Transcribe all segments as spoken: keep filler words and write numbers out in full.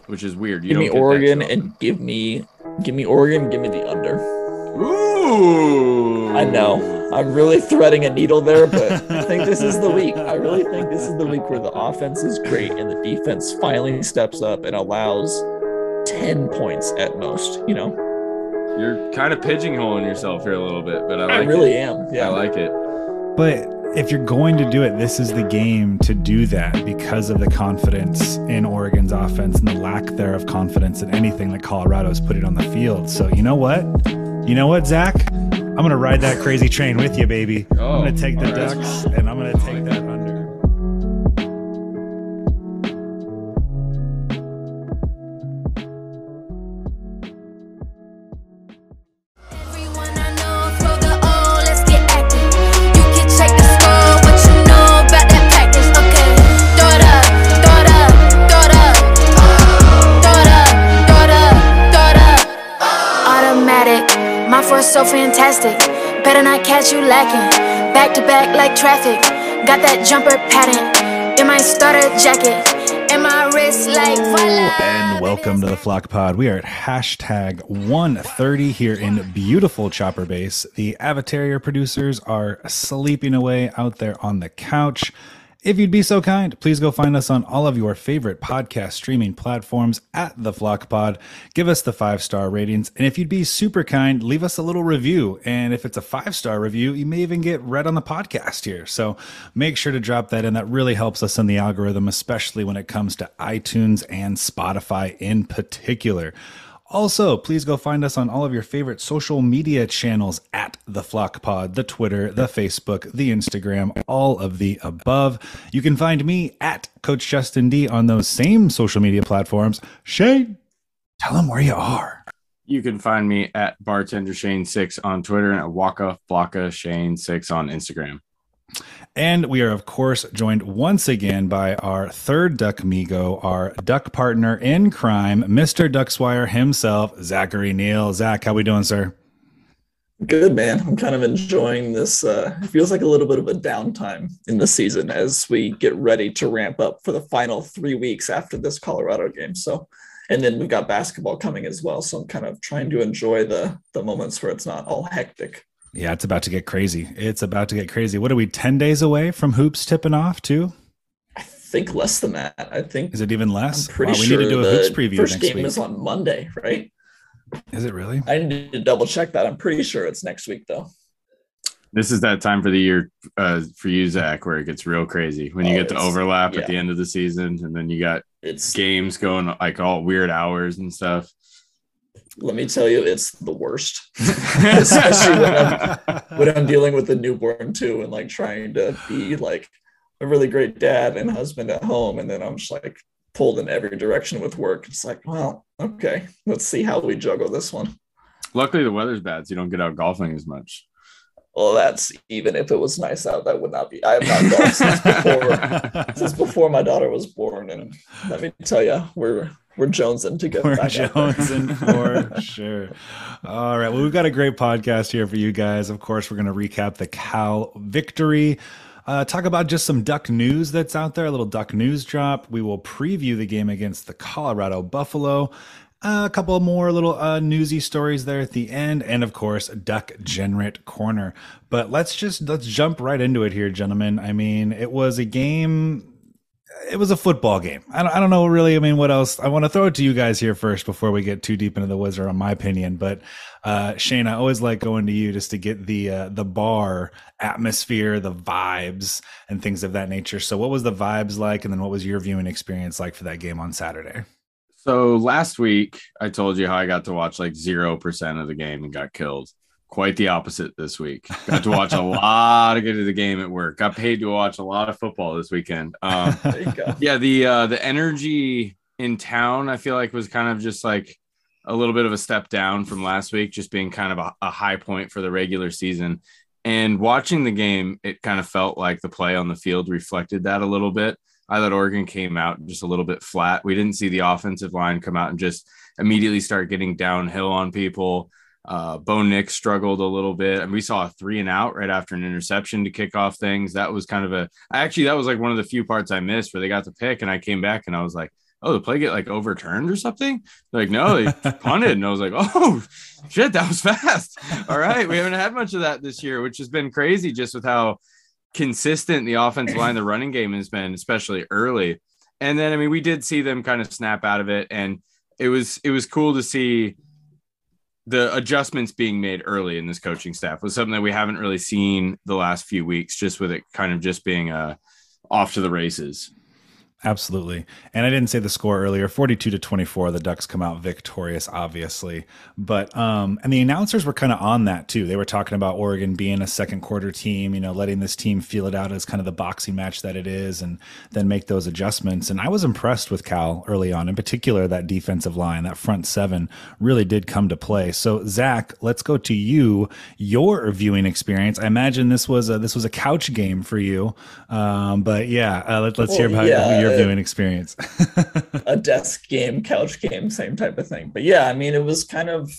which is weird. You give don't me get Oregon that and give me give me Oregon, give me the under. Ooh. I know. I'm really threading a needle there, but I think this is the week. I really think this is the week where the offense is great and the defense finally steps up and allows ten points at most, you know? You're kind of pigeonholing yourself here a little bit, but I like I really it. am. Yeah. I like it. But if you're going to do it, this is the game to do that because of the confidence in Oregon's offense and the lack thereof confidence in anything that Colorado's putting on the field. So you know what? You know what, Zach? I'm going to ride that crazy train with you, baby. Oh, I'm going to take the right. Ducks, and I'm going to take that under. So fantastic, better not catch you lacking. Back to back like traffic, got that jumper pattern in my starter jacket, and my wrist like voila. And welcome to the Flock Pod. We are at hashtag one thirty here in beautiful Chopper Base. The Avatarier producers are sleeping away out there on the couch. If you'd be so kind, please go find us on all of your favorite podcast streaming platforms at The Flock Pod. Give us the five-star ratings. And if you'd be super kind, leave us a little review. And if it's a five-star review, you may even get read on the podcast here. So make sure to drop that in. That really helps us in the algorithm, especially when it comes to iTunes and Spotify in particular. Also, please go find us on all of your favorite social media channels at The Flock Pod, the Twitter, the Facebook, the Instagram, all of the above. You can find me at Coach Justin D on those same social media platforms. Shane, tell them where you are. You can find me at Bartender Shane six on Twitter and at Waka Flocka Shane six on Instagram. And we are, of course, joined once again by our third Duck Migo, our Duck partner in crime, Mister Duckswire himself, Zachary Neal. Zach, how we doing, sir? Good, man. I'm kind of enjoying this. Uh, it feels like a little bit of a downtime in the season as we get ready to ramp up for the final three weeks after this Colorado game. So, and then we've got basketball coming as well. So I'm kind of trying to enjoy the the moments where it's not all hectic. Yeah, it's about to get crazy. It's about to get crazy. What are we, ten days away from hoops tipping off too? I think less than that. I think. Is it even less? I'm pretty wow, we sure need to do a the hoops preview first next game week. is on Monday, right? Is it really? I need to double check that. I'm pretty sure it's next week though. This is that time for the year uh, for you, Zach, where it gets real crazy when you Oh, get the it's- overlap yeah. at the end of the season, and then you got It's games going like all weird hours and stuff. let me tell you, it's the worst. Especially when I'm, when I'm dealing with a newborn too, and like trying to be like a really great dad and husband at home, and then I'm just like pulled in every direction with work. It's like, well, okay, let's see how we juggle this one. Luckily, the weather's bad, so you don't get out golfing as much. Well, that's even if it was nice out, that would not be. I have not golfed since before since before my daughter was born, and let me tell you, we're we're jonesing to get We're back out there. jonesing for sure. All right. Well, we've got a great podcast here for you guys. Of course, we're going to recap the Cal victory. Uh, talk about just some Duck news that's out there, a little Duck news drop. We will preview the game against the Colorado Buffalo. Uh, a couple more little uh, newsy stories there at the end, and of course, Duck Generate Corner. But let's just let's jump right into it here, gentlemen. I mean, it was a game. It was a football game. I don't, I don't know really. I mean, what else? I want to throw it to you guys here first before we get too deep into the wizard on my opinion. But uh, Shane, I always like going to you just to get the uh, the bar atmosphere, the vibes, and things of that nature. So, what was the vibes like, and then what was your viewing experience like for that game on Saturday? So last week, I told you how I got to watch like zero percent of the game and got killed. Quite the opposite this week. Got to watch a lot of good of the game at work. Got paid to watch a lot of football this weekend. Um, There you go. yeah, the uh, the energy in town, I feel like was kind of just like a little bit of a step down from last week, just being kind of a, a high point for the regular season. And watching the game, it kind of felt like the play on the field reflected that a little bit. I thought Oregon came out just a little bit flat. We didn't see the offensive line come out and just immediately start getting downhill on people. Uh, Bo Nix struggled a little bit, and we saw a three and out right after an interception to kick off things. That was kind of a, actually, that was like one of the few parts I missed where they got the pick, and I came back and I was like, oh, the play get like overturned or something? They're like, no, they punted. And I was like, oh shit, that was fast. All right. We haven't had much of that this year, which has been crazy just with how consistent the offensive line, the running game has been, especially early. And then, I mean, we did see them kind of snap out of it. And it was, it was cool to see the adjustments being made early in this coaching staff. Was something that we haven't really seen the last few weeks, just with it kind of just being uh, off to the races. Absolutely. And I didn't say the score earlier, forty-two to twenty-four, the Ducks come out victorious, obviously. But, um, and the announcers were kind of on that too. They were talking about Oregon being a second quarter team, you know, letting this team feel it out as kind of the boxing match that it is, and then make those adjustments. And I was impressed with Cal early on, in particular, that defensive line, that front seven really did come to play. So Zach, let's go to you, your viewing experience. I imagine this was a, this was a couch game for you. Um, but yeah, uh, let, let's well, hear about yeah. your viewing experience. A desk game, couch game, same type of thing. But yeah, I mean, it was kind of,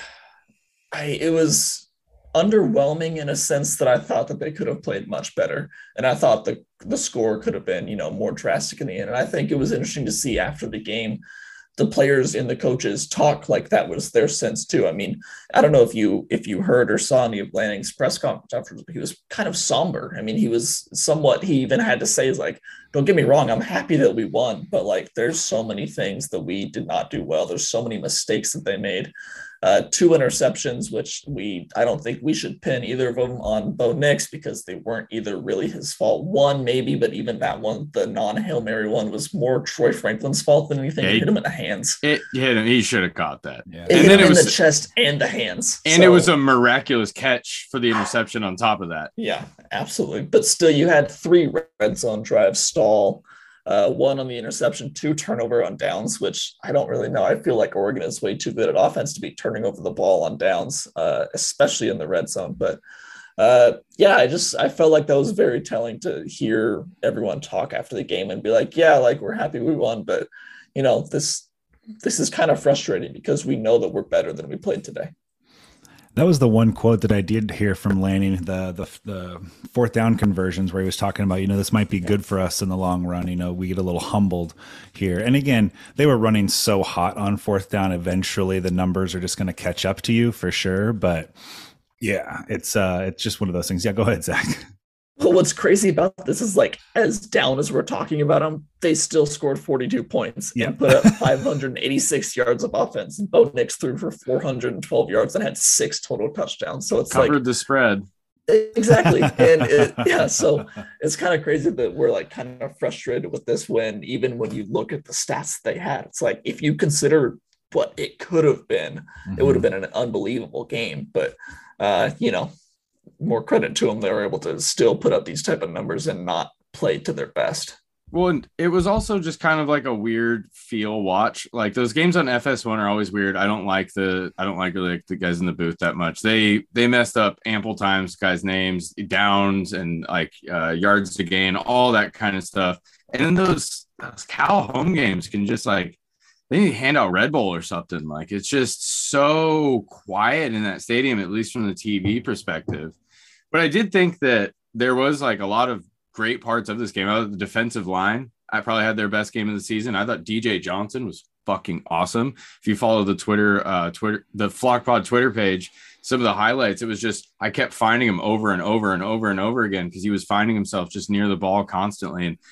I it was underwhelming in a sense that I thought that they could have played much better, and I thought the the score could have been, you know, more drastic in the end. And I think it was interesting to see after the game the players and the coaches talk like that was their sense too. I mean, I don't know if you if you heard or saw any of Lanning's press conference afterwards, but he was kind of somber. I mean, he was somewhat, he even had to say, is like, don't get me wrong, I'm happy that we won, but like there's so many things that we did not do well. There's so many mistakes that they made. Uh, two interceptions, which we, I don't think we should pin either of them on Bo Nix because they weren't either really his fault. One, maybe, but even that one, the non-Hail Mary one, was more Troy Franklin's fault than anything. Yeah, it hit him in the hands. It hit him. He should have caught that. Yeah. It and hit then him it was, in the chest and the hands. And so, it was a miraculous catch for the interception on top of that. Yeah, absolutely. But still, you had three red zone drives stall. Uh, one on the interception, two turnover on downs, which I don't really know. I feel like Oregon is way too good at offense to be turning over the ball on downs, uh, especially in the red zone. But uh, yeah, I just, I felt like that was very telling to hear everyone talk after the game and be like, yeah, like we're happy we won, but you know, this, this is kind of frustrating because we know that we're better than we played today. That was the one quote that I did hear from Lanning, the, the the fourth down conversions, where he was talking about, you know, this might be good for us in the long run. You know, we get a little humbled here. And again, they were running so hot on fourth down. Eventually, the numbers are just going to catch up to you for sure. But yeah, it's uh, it's just one of those things. Yeah, go ahead, Zach. Well, what's crazy about this is like, as down as we're talking about them, they still scored forty-two points yeah. and put up five hundred eighty-six yards of offense. And Bo Nix threw for four hundred twelve yards and had six total touchdowns. So it's covered like the spread. Exactly. And it, yeah, so it's kind of crazy that we're like kind of frustrated with this when, even when you look at the stats they had, it's like, if you consider what it could have been, mm-hmm. it would have been an unbelievable game. But, uh, you know, more credit to them, they were able to still put up these type of numbers and not play to their best. Well, and it was also just kind of like a weird feel watch. Like those games on F S one are always weird. I don't like the I don't like really like the guys in the booth that much. They they messed up ample times guys' names, downs, and like uh, yards to gain, all that kind of stuff. And then those, those Cal home games can just like, they need to hand out Red Bull or something. Like it's just so quiet in that stadium, at least from the T V perspective. But I did think that there was like a lot of great parts of this game. I thought the defensive line, I probably had their best game of the season. I thought D J Johnson was fucking awesome. If you follow the Twitter, uh, Twitter, the FlockPod Twitter page, some of the highlights, it was just, I kept finding him over and over and over and over again because he was finding himself just near the ball constantly. And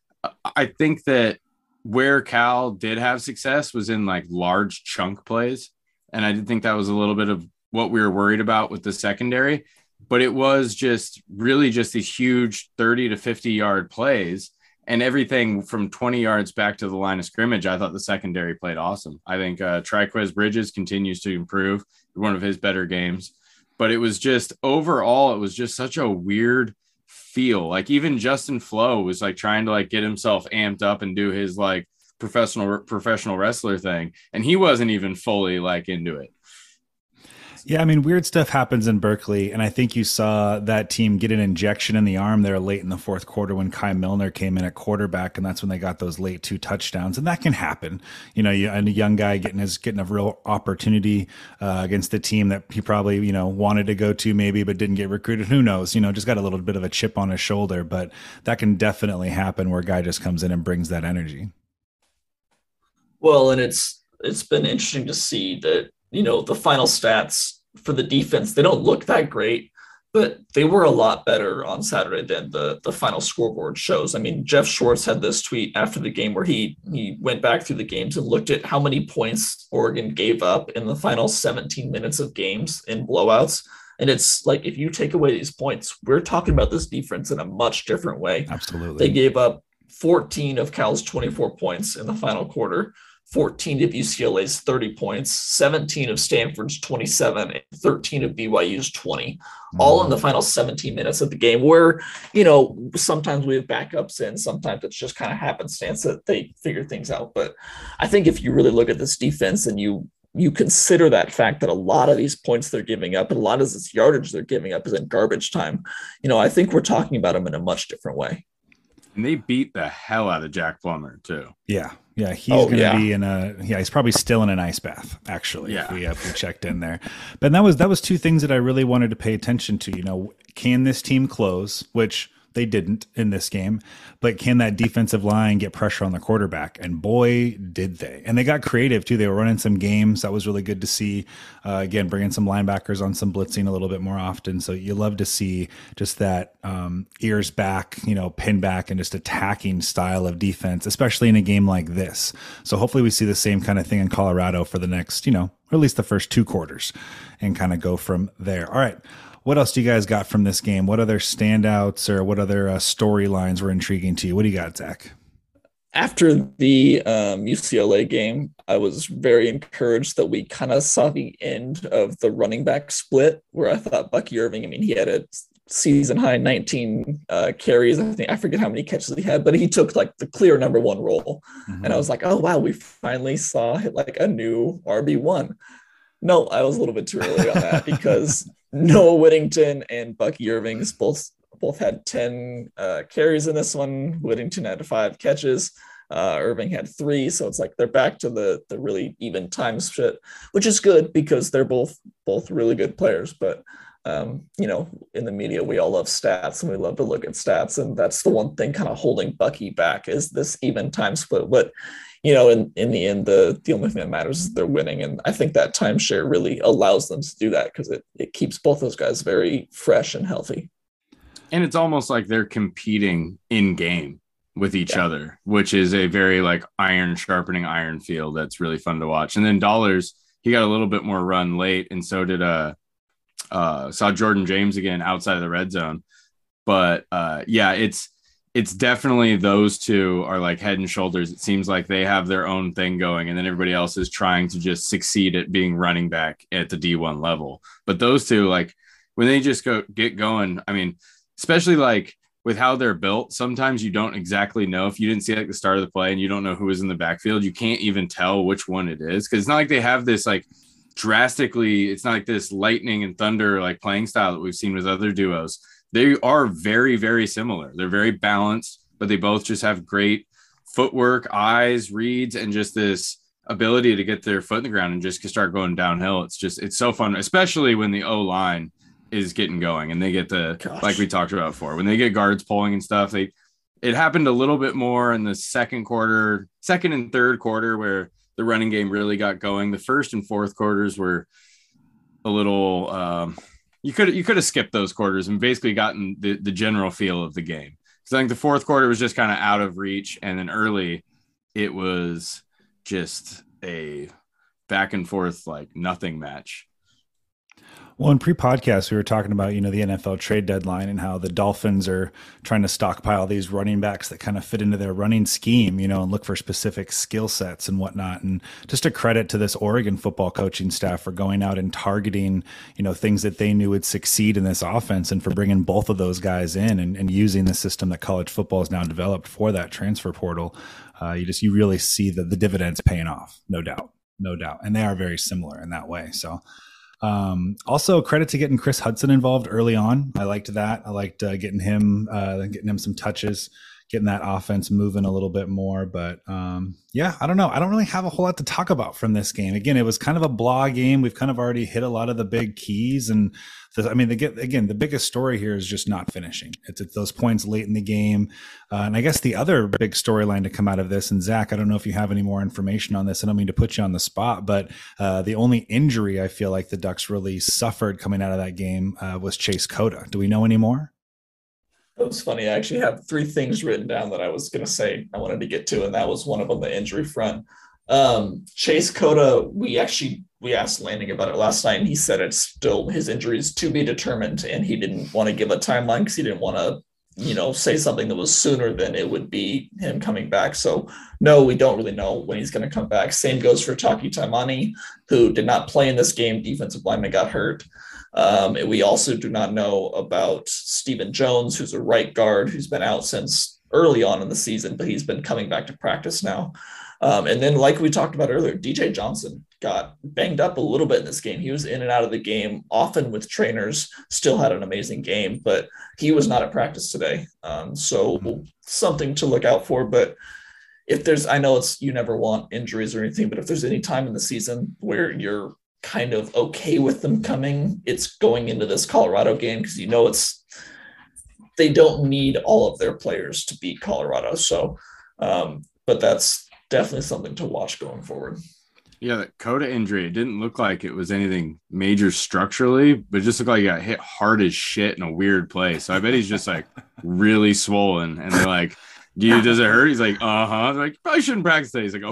I think that where Cal did have success was in like large chunk plays. And I did think that was a little bit of what we were worried about with the secondary, but it was just really just these huge thirty to fifty yard plays and everything from twenty yards back to the line of scrimmage. I thought the secondary played awesome. I think uh, Triquez Bridges continues to improve, one of his better games, but it was just overall, it was just such a weird feel. Like even Justin Flo was like trying to like get himself amped up and do his like professional professional wrestler thing, and he wasn't even fully like into it. Yeah, I mean, weird stuff happens in Berkeley, and I think you saw that team get an injection in the arm there late in the fourth quarter when Kai Milner came in at quarterback, and that's when they got those late two touchdowns, and that can happen. You know, you, and a young guy getting his getting a real opportunity uh, against the team that he probably, you know, wanted to go to maybe, but didn't get recruited. Who knows? You know, just got a little bit of a chip on his shoulder, but that can definitely happen where a guy just comes in and brings that energy. Well, and it's it's been interesting to see that, you know, the final stats for the defense, they don't look that great, but they were a lot better on Saturday than the the final scoreboard shows. I mean, Jeff Schwartz had this tweet after the game where he he went back through the games and looked at how many points Oregon gave up in the final seventeen minutes of games in blowouts. And it's like, if you take away these points, we're talking about this defense in a much different way. Absolutely. They gave up fourteen of Cal's twenty-four points in the final quarter, fourteen of U C L A's thirty points, seventeen of Stanford's twenty-seven, and thirteen of B Y U's twenty, mm-hmm. all in the final seventeen minutes of the game, where, you know, sometimes we have backups in, sometimes it's just kind of happenstance that they figure things out. But I think if you really look at this defense and you you consider that fact that a lot of these points they're giving up and a lot of this yardage they're giving up is in garbage time, you know, I think we're talking about them in a much different way. And they beat the hell out of Jack Plummer too. Yeah. Yeah. He's oh, going to yeah. be in a, yeah, he's probably still in an ice bath, actually. Yeah. If we, if we checked in there. But that was, that was two things that I really wanted to pay attention to. You know, can this team close, which they didn't in this game, but can that defensive line get pressure on the quarterback? And boy, did they. And they got creative too. They were running some games. That was really good to see. Uh, again, bringing some linebackers on some blitzing a little bit more often. So you love to see just that um, ears back, you know, pin back and just attacking style of defense, especially in a game like this. So hopefully we see the same kind of thing in Colorado for the next, you know, or at least the first two quarters and kind of go from there. All right. What else do you guys got from this game? What other standouts or what other uh, storylines were intriguing to you? What do you got, Zach? After the um, U C L A game, I was very encouraged that we kind of saw the end of the running back split, where I thought Bucky Irving, I mean, he had a season high nineteen uh, carries. I think I forget how many catches he had, but he took like the clear number one role. Mm-hmm. And I was like, oh, wow, we finally saw like a new R B one. No, I was a little bit too early on that because Noah Whittington and Bucky Irving both both had ten uh, carries in this one. Whittington had five catches. Uh, Irving had three. So it's like they're back to the the really even time split, which is good because they're both both really good players. But um, you know, in the media, we all love stats and we love to look at stats, and that's the one thing kind of holding Bucky back is this even time split. But you know, in, in the end, the, the only thing that matters is they're winning. And I think that timeshare really allows them to do that because it, it keeps both those guys very fresh and healthy. And it's almost like they're competing in game with each yeah. other, which is a very like iron sharpening iron feel that's really fun to watch. And then Dollars, he got a little bit more run late, and so did uh, uh saw Jordan James again outside of the red zone. But uh, yeah, it's it's definitely those two are like head and shoulders. It seems like they have their own thing going, and then everybody else is trying to just succeed at being running back at the D one level. But those two, like when they just go get going, I mean, especially like with how they're built, sometimes you don't exactly know if you didn't see like the start of the play and you don't know who is in the backfield. You can't even tell which one it is because it's not like they have this like drastically. It's not like this lightning and thunder like playing style that we've seen with other duos. They are very, very similar. They're very balanced, but they both just have great footwork, eyes, reads, and just this ability to get their foot in the ground and just start going downhill. It's just, it's so fun, especially when the O-line is getting going and they get the, Gosh. like we talked about before, when they get guards pulling and stuff. They, it happened a little bit more in the second quarter, second and third quarter where the running game really got going. The first and fourth quarters were a little, um, You could you could have skipped those quarters and basically gotten the, the general feel of the game. So I think the fourth quarter was just kind of out of reach, and then early it was just a back and forth like nothing match. Well, in pre-podcast, we were talking about, you know, the N F L trade deadline and how the Dolphins are trying to stockpile these running backs that kind of fit into their running scheme, you know, and look for specific skill sets and whatnot. And just a credit to this Oregon football coaching staff for going out and targeting, you know, things that they knew would succeed in this offense and for bringing both of those guys in and, and using the system that college football has now developed for that transfer portal. Uh, you just, you really see the, the dividends paying off, no doubt, no doubt. And they are very similar in that way. So, Um, also credit to getting Chris Hudson involved early on. I liked that. I liked uh, getting him, uh, getting him some touches, getting that offense moving a little bit more. But um, yeah, I don't know. I don't really have a whole lot to talk about from this game. Again, it was kind of a blah game. We've kind of already hit a lot of the big keys. And the, I mean, the, again, the biggest story here is just not finishing. It's, it's those points late in the game. Uh, and I guess the other big storyline to come out of this, and Zach, I don't know if you have any more information on this. I don't mean to put you on the spot, but uh, the only injury I feel like the Ducks really suffered coming out of that game uh, was Chase Cota. Do we know any more? It was funny. I actually have three things written down that I was going to say I wanted to get to, and that was one of them, the injury front. Um, Chase Cota, we actually, we asked Lanning about it last night, and he said it's still his injuries to be determined, and he didn't want to give a timeline because he didn't want to, you know, say something that was sooner than it would be him coming back. So no, we don't really know when he's going to come back. Same goes for Taki Taimani, who did not play in this game. Defensive lineman got hurt. Um, and we also do not know about Stephen Jones, who's a right guard, who's been out since early on in the season, but he's been coming back to practice now. Um, and then, like we talked about earlier, D J Johnson got banged up a little bit in this game. He was in and out of the game, often with trainers, still had an amazing game, but he was not at practice today. Um, so something to look out for. But if there's, I know it's, you never want injuries or anything, but if there's any time in the season where you're kind of okay with them coming, it's going into this Colorado game, because you know it's, they don't need all of their players to beat Colorado. So, um, but that's definitely something to watch going forward. Yeah, that Cota injury, it didn't look like it was anything major structurally, but it just looked like he got hit hard as shit in a weird place. So I bet he's just like really swollen. And they're like, do you, does it hurt? He's like, uh-huh. They're like, probably shouldn't practice today. He's like,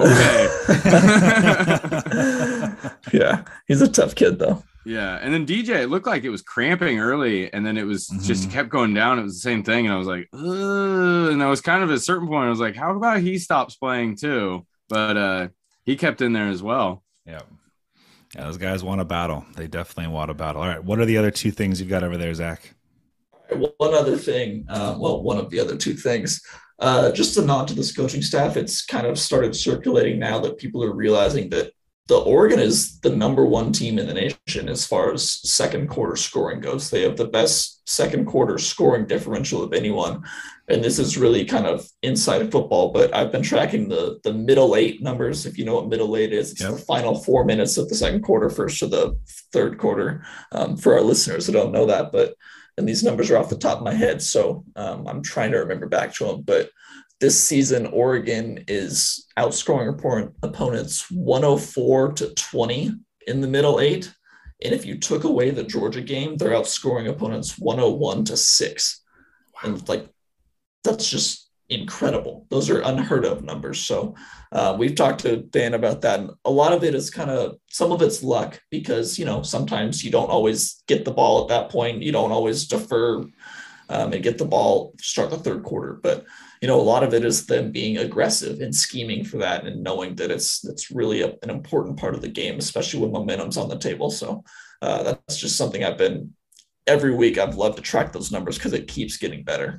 okay. Yeah, he's a tough kid though. Yeah. And then D J, it looked like it was cramping early, and then it was mm-hmm. just kept going down. It was the same thing. And I was like, ugh. And I was kind of at a certain point, I was like, how about he stops playing too? But uh, he kept in there as well. Yeah. Yeah, those guys want a battle. They definitely want a battle. All right. What are the other two things you've got over there, Zach? One other thing, uh, well, one of the other two things, uh, just a nod to this coaching staff. It's kind of started circulating now that people are realizing that the Oregon is the number one team in the nation as far as second quarter scoring goes. They have the best second quarter scoring differential of anyone. And this is really kind of inside football, but I've been tracking the, the middle eight numbers. If you know what middle eight is, it's yep. the final four minutes of the second quarter, first to the third quarter, um, for our listeners who don't know that, but and these numbers are off the top of my head, so um, I'm trying to remember back to them. But this season, Oregon is outscoring opponents one oh four to twenty in the middle eight. And if you took away the Georgia game, they're outscoring opponents one oh one to six. Wow. And like, that's just incredible. Those are unheard of numbers. So uh, we've talked to Dan about that. And a lot of it is kind of, some of it's luck, because, you know, sometimes you don't always get the ball at that point. You don't always defer um, and get the ball, start the third quarter. But, you know, a lot of it is them being aggressive and scheming for that, and knowing that it's, it's really a, an important part of the game, especially when momentum's on the table. So uh, that's just something I've been, every week I've loved to track those numbers, because it keeps getting better.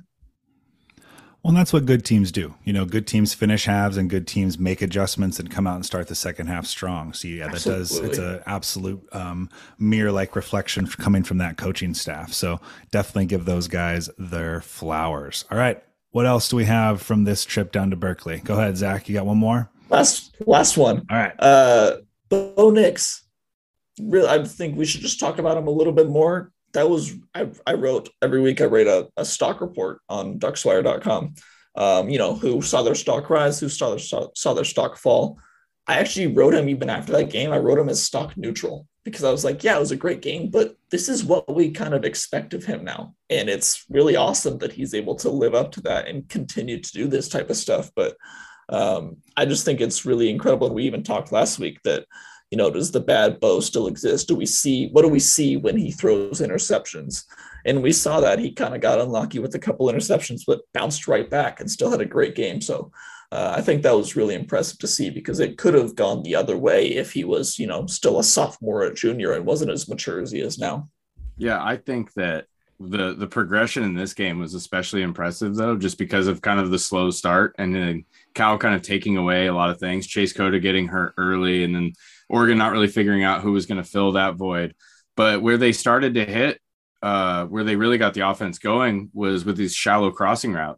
Well, and that's what good teams do. You know, good teams finish halves, and good teams make adjustments and come out and start the second half strong. So yeah, that Absolutely. does, it's an absolute um, mirror-like reflection coming from that coaching staff. So definitely give those guys their flowers. All right. What else do we have from this trip down to Berkeley? Go ahead, Zach. You got one more? Last, last one. All right. Uh, Bo Nix. Really, I think we should just talk about him a little bit more. That was, I, I wrote every week, I write a, a stock report on ducks wire dot com, um, you know, who saw their stock rise, who saw their, saw, saw their stock fall. I actually wrote him even after that game. I wrote him as stock neutral, because I was like, yeah, it was a great game, but this is what we kind of expect of him now. And it's really awesome that he's able to live up to that and continue to do this type of stuff. But um, I just think it's really incredible. And we even talked last week that, you know, does the bad Bo still exist? Do we see, what do we see when he throws interceptions? And we saw that he kind of got unlucky with a couple interceptions, but bounced right back and still had a great game. So uh, I think that was really impressive to see, because it could have gone the other way if he was, you know, still a sophomore or junior and wasn't as mature as he is now. Yeah, I think that the the progression in this game was especially impressive, though, just because of kind of the slow start, and then Cal kind of taking away a lot of things, Chase Cota getting hurt early, and then Oregon not really figuring out who was going to fill that void. But where they started to hit, uh, where they really got the offense going, was with these shallow crossing routes.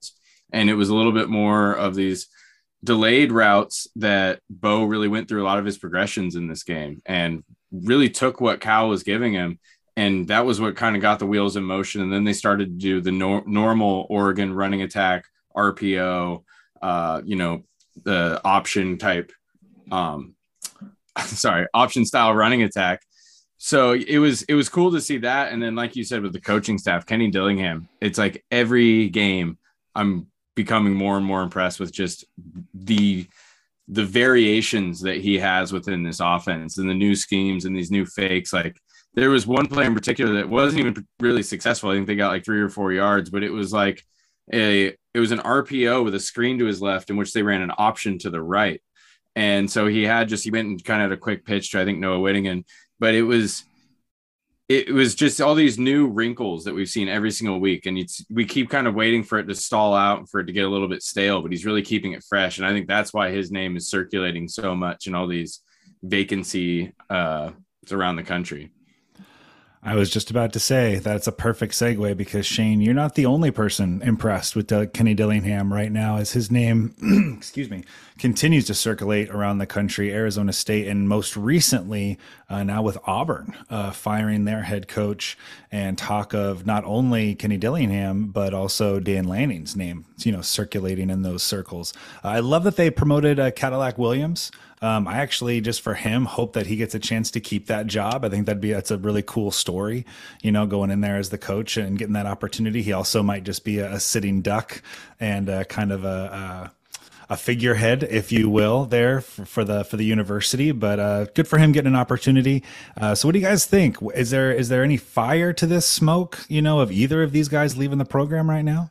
And it was a little bit more of these delayed routes that Bo really went through a lot of his progressions in this game and really took what Cal was giving him. And that was what kind of got the wheels in motion. And then they started to do the nor- normal Oregon running attack, R P O, uh, you know, the option type, um, sorry, option style running attack. So it was, it was cool to see that. And then, like you said, with the coaching staff, Kenny Dillingham, it's like every game I'm becoming more and more impressed with just the, the variations that he has within this offense and the new schemes and these new fakes. Like there was one play in particular that wasn't even really successful. I think they got like three or four yards, but it was like a, it was an R P O with a screen to his left in which they ran an option to the right. And so he had just, he went and kind of had a quick pitch to, I think, Noah Whittingham, but it was, it was just all these new wrinkles that we've seen every single week. And it's, we keep kind of waiting for it to stall out and for it to get a little bit stale, but he's really keeping it fresh. And I think that's why his name is circulating so much in all these vacancy uh, around the country. I was just about to say that's a perfect segue because Shane, you're not the only person impressed with uh, Kenny Dillingham right now as his name, excuse me, continues to circulate around the country, Arizona State, and most recently uh, now with Auburn uh, firing their head coach and talk of not only Kenny Dillingham, but also Dan Lanning's name, you know, circulating in those circles. Uh, I love that they promoted uh, Cadillac Williams. Um, I actually, just for him, hope that he gets a chance to keep that job. I think that'd be, that's a really cool story, you know, going in there as the coach and getting that opportunity. He also might just be a, a sitting duck and a, kind of a, a, a figurehead, if you will, there for, for the, for the university, but uh, good for him getting an opportunity. Uh, so what do you guys think? Is there, is there any fire to this smoke, you know, of either of these guys leaving the program right now?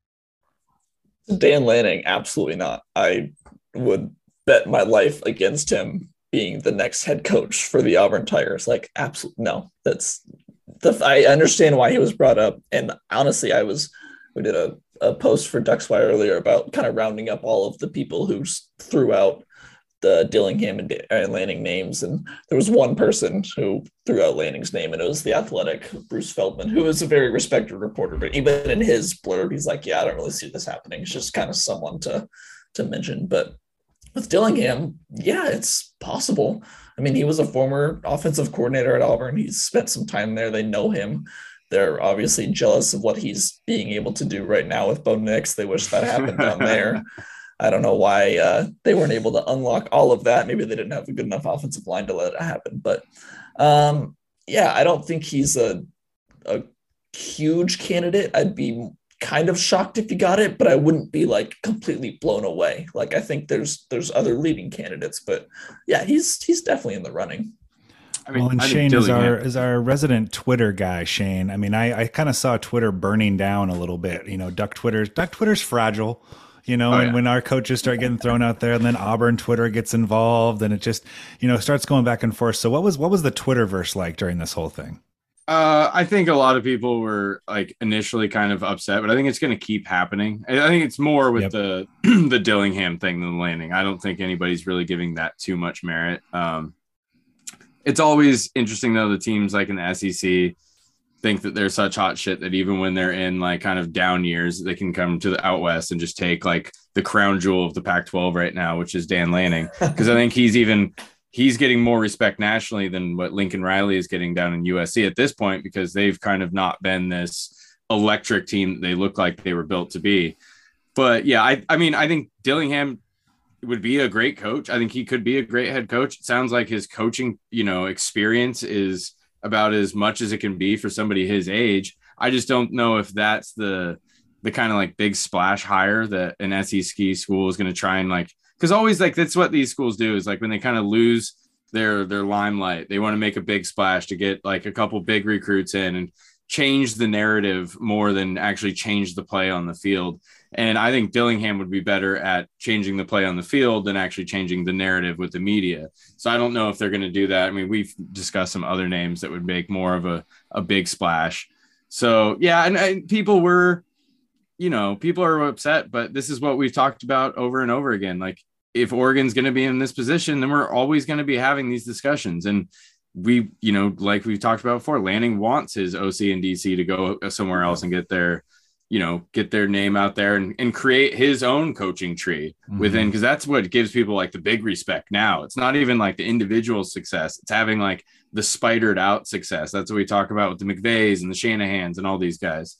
Dan Lanning, absolutely not. I would bet my life against him being the next head coach for the Auburn Tigers. Like, absolutely no. That's the. I understand why he was brought up, and honestly, I was. We did a, a post for Duckswire earlier about kind of rounding up all of the people who threw out the Dillingham and, and Lanning names, and there was one person who threw out Lanning's name, and it was the Athletic Bruce Feldman, who is a very respected reporter. But even in his blurb, he's like, "Yeah, I don't really see this happening. It's just kind of someone to to mention." But with Dillingham, yeah, it's possible. I mean, he was a former offensive coordinator at Auburn. He's spent some time there. They know him. They're obviously jealous of what he's being able to do right now with Bo Nix. They wish that happened down there. I don't know why uh, they weren't able to unlock all of that. Maybe they didn't have a good enough offensive line to let it happen. But um, yeah, I don't think he's a, a huge candidate. I'd be kind of shocked if he got it, but I wouldn't be like completely blown away. Like I think there's there's other leading candidates, but yeah, he's he's definitely in the running. I mean, well, and Shane is our is our resident Twitter guy. Shane, I mean, I I kind of saw Twitter burning down a little bit. You know, Duck Twitter's Duck Twitter's fragile. You know, oh, and yeah. when our coaches start getting thrown out there, and then Auburn Twitter gets involved, and it just you know starts going back and forth. So what was what was the Twitterverse like during this whole thing? Uh, I think a lot of people were like initially kind of upset, but I think it's going to keep happening. I think it's more with yep. the the Dillingham thing than Lanning. I don't think anybody's really giving that too much merit. Um, it's always interesting though. The teams like in the S E C think that they're such hot shit that even when they're in like kind of down years, they can come to the out West and just take like the crown jewel of the Pac twelve right now, which is Dan Lanning, because I think he's even. He's getting more respect nationally than what Lincoln Riley is getting down in U S C at this point, because they've kind of not been this electric team that they look like they were built to be. But yeah, I, I mean, I think Dillingham would be a great coach. I think he could be a great head coach. It sounds like his coaching, you know, experience is about as much as it can be for somebody his age. I just don't know if that's the, the kind of like big splash hire that an S E C school is going to try and like, because always like that's what these schools do is like when they kind of lose their their limelight, they want to make a big splash to get like a couple big recruits in and change the narrative more than actually change the play on the field. And I think Dillingham would be better at changing the play on the field than actually changing the narrative with the media. So I don't know if they're going to do that. I mean, we've discussed some other names that would make more of a, a big splash. So yeah, and, and people were, you know, people are upset, but this is what we've talked about over and over again. Like, if Oregon's going to be in this position, then we're always going to be having these discussions. And we, you know, like we've talked about before, Lanning wants his O C and D C to go somewhere else and get their, you know, get their name out there and, and create his own coaching tree mm-hmm. within, because that's what gives people like the big respect now. It's not even like the individual success. It's having like the spidered out success. That's what we talk about with the McVays and the Shanahans and all these guys.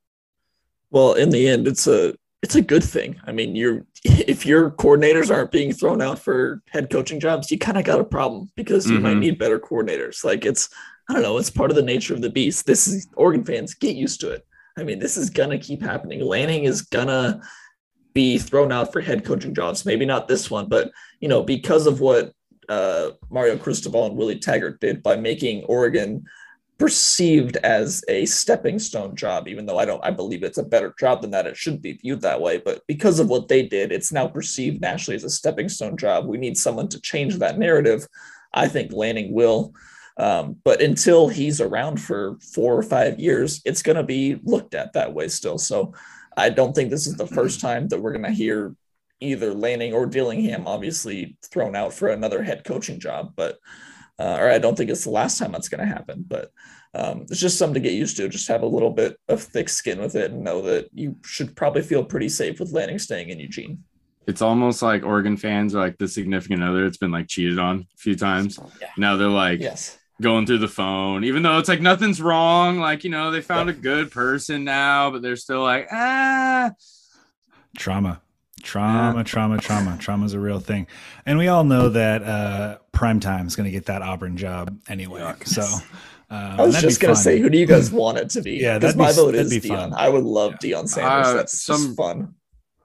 Well, in the end, it's a it's a good thing. I mean, you're if your coordinators aren't being thrown out for head coaching jobs, you kind of got a problem because you mm-hmm. might need better coordinators. Like it's, I don't know, it's part of the nature of the beast. This is Oregon fans, get used to it. I mean, this is going to keep happening. Lanning is going to be thrown out for head coaching jobs. Maybe not this one, but, you know, because of what uh, Mario Cristobal and Willie Taggart did by making Oregon perceived as a stepping stone job, even though I don't, I believe it's a better job than that. It shouldn't be viewed that way. But because of what they did, it's now perceived nationally as a stepping stone job. We need someone to change that narrative. I think Lanning will. Um, but until he's around for four or five years, it's going to be looked at that way still. So I don't think this is the first time that we're going to hear either Lanning or Dillingham obviously thrown out for another head coaching job, but, uh, or I don't think it's the last time that's going to happen, but um, it's just something to get used to. Just have a little bit of thick skin with it and know that you should probably feel pretty safe with Lanning staying in Eugene. It's almost like Oregon fans are like the significant other. It's been like cheated on a few times. Yeah. Now they're like, yes. going through the phone, even though it's like nothing's wrong. Like, you know, they found a good person now, but they're still like, ah. Trauma, trauma, yeah. trauma, trauma. Trauma is a real thing. And we all know that uh, Primetime is going to get that Auburn job anyway. Yuck. So um, I was just going to say, who do you guys want it to be? Yeah, because my be, vote is be Deion. Fun. I would love yeah. Deion Sanders. Uh, That's some just fun.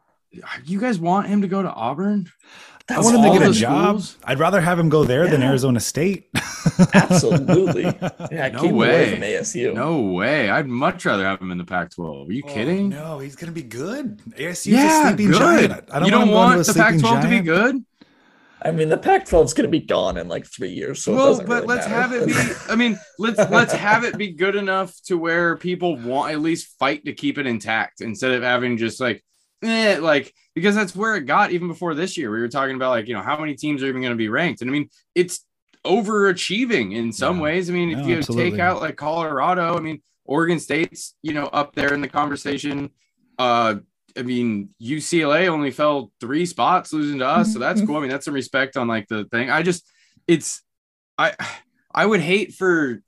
You guys want him to go to Auburn? I want him to get a job. Schools? I'd rather have him go there yeah. than Arizona State. Absolutely. Yeah, no keep way. him away from A S U. No way. I'd much rather have him in the Pac twelve. Are you oh, kidding? No, he's going to be good. A S U's yeah, a sleeping good. giant. I don't you don't want, want the Pac twelve to be good? I mean, the Pac twelve is going to be gone in like three years. So well, it doesn't but really let's matter. have it be. I mean, let's let's have it be good enough to where people want at least fight to keep it intact instead of having just like, eh, like. Because that's where it got even before this year. We were talking about like, you know, how many teams are even going to be ranked. And I mean, it's overachieving in some yeah. ways. I mean, if no, you absolutely. take out like Colorado, I mean, Oregon State's, you know, up there in the conversation. Uh, I mean, U C L A only fell three spots losing to us. So that's cool. I mean, that's some respect on like the thing. I just, it's, I, I would hate for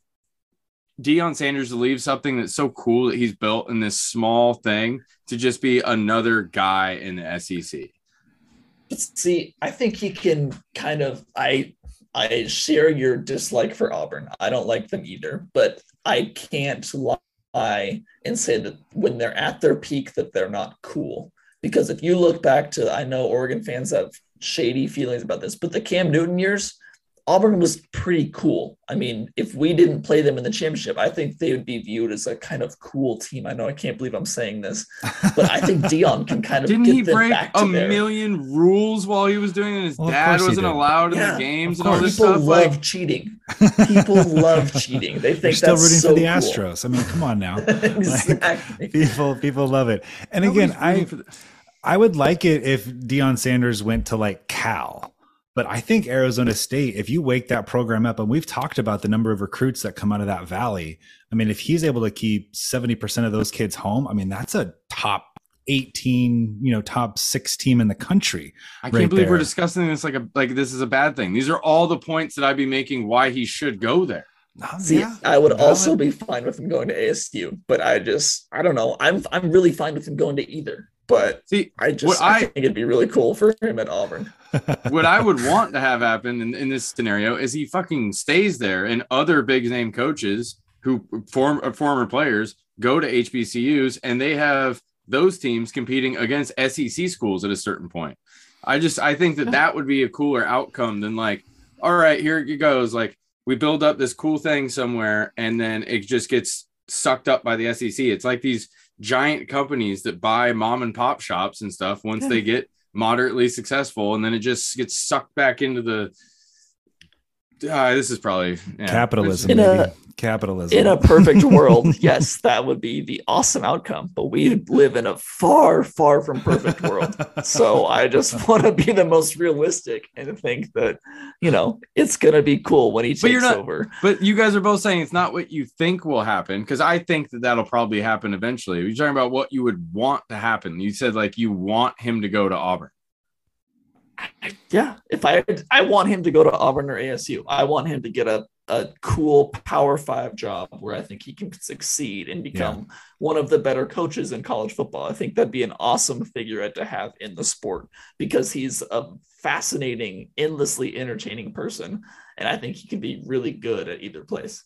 Deion Sanders to leave something that's so cool that he's built in this small thing to just be another guy in the S E C. See, I think he can kind of, I, I share your dislike for Auburn. I don't like them either, but I can't lie and say that when they're at their peak that they're not cool. Because if you look back to, I know Oregon fans have shady feelings about this, but the Cam Newton years, Auburn was pretty cool. I mean, if we didn't play them in the championship, I think they would be viewed as a kind of cool team. I know I can't believe I'm saying this, but I think Deion can kind of Didn't get he them break back to a there. million rules while he was doing it? His well, dad wasn't allowed in yeah, the games and all this People stuff. love like cheating. People love cheating. They think You're still that's rooting so for the cool. Astros. I mean, come on now. Exactly. Like, people, people love it. And Nobody's again, I, the- I would like it if Deion Sanders went to like Cal. But I think Arizona State, if you wake that program up, and we've talked about the number of recruits that come out of that valley. I mean, if he's able to keep seventy percent of those kids home, I mean, that's a top eighteen, you know, top six team in the country. I can't right believe there. we're discussing this like a like this is a bad thing. These are all the points that I'd be making why he should go there. See, yeah, I would valid. also be fine with him going to A S U, but I just, I don't know. I'm, I'm really fine with him going to either. But see, I just I, I think it'd be really cool for him at Auburn. What I would want to have happen in, in this scenario is he fucking stays there, and other big name coaches who form former players go to H B C Us, and they have those teams competing against S E C schools at a certain point. I just I think that that would be a cooler outcome than like, all right, here it goes. Like we build up this cool thing somewhere, and then it just gets sucked up by the S E C. It's like these giant companies that buy mom and pop shops and stuff once they get moderately successful, and then it just gets sucked back into the Uh, this is probably yeah. capitalism. In a, capitalism. In a perfect world, yes, that would be the awesome outcome. But we live in a far, far from perfect world. So I just want to be the most realistic and think that, you know, it's going to be cool when he takes but you're not, over. But you guys are both saying it's not what you think will happen, because I think that that'll probably happen eventually. You're talking about what you would want to happen. You said like you want him to go to Auburn. Yeah, if I I want him to go to Auburn or A S U. I want him to get a, a cool Power Five job where I think he can succeed and become yeah. one of the better coaches in college football. I think that'd be an awesome figurehead to have in the sport, because he's a fascinating, endlessly entertaining person, and I think he can be really good at either place.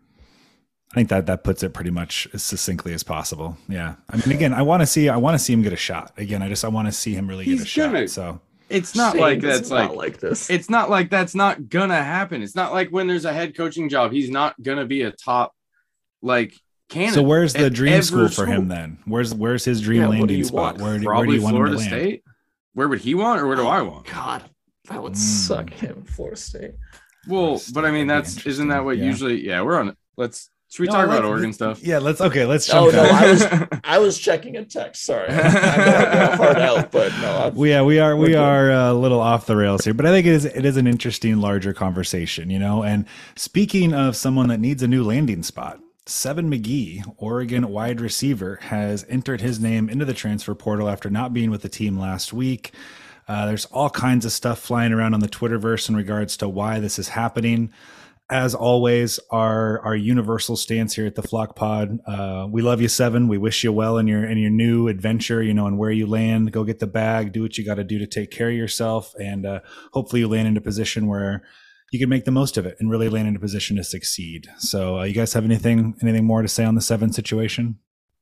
I think that that puts it pretty much as succinctly as possible. Yeah, I mean, again, I want to see I want to see him get a shot. Again, I just I want to see him really he's get a gonna- shot. So. It's not Shane, like that's not like, like this. It's not like that's not gonna happen. It's not like when there's a head coaching job, he's not gonna be a top like candidate. So where's the dream school for school. him then? Where's where's his dream Yeah, what do landing you spot? want? Where do, Probably where do you want Florida him to land? State. Where would he want, or where do I want? God, that would Mm. suck him, Florida State. Well, Florida but I mean, State would be that's isn't that what interesting. usually? Yeah, we're on. Let's should we No, talk about let's- Oregon stuff? Yeah, let's okay. Let's Oh jump. no, in. I was I was checking a text. Sorry, I know I got hard out, but no, I've, We, yeah, we are we We're good. are a little off the rails here, but I think it is it is an interesting larger conversation, you know. And speaking of someone that needs a new landing spot, Seven McGee, Oregon wide receiver, has entered his name into the transfer portal after not being with the team last week. Uh, there's all kinds of stuff flying around on the Twitterverse in regards to why this is happening. As always, our our universal stance here at the Flock Pod. Uh, we love you, Seven. We wish you well in your in your new adventure. You know, and where you land, go get the bag, do what you got to do to take care of yourself, and uh, hopefully you land in a position where you can make the most of it and really land in a position to succeed. So, uh, you guys have anything anything more to say on the Seven situation?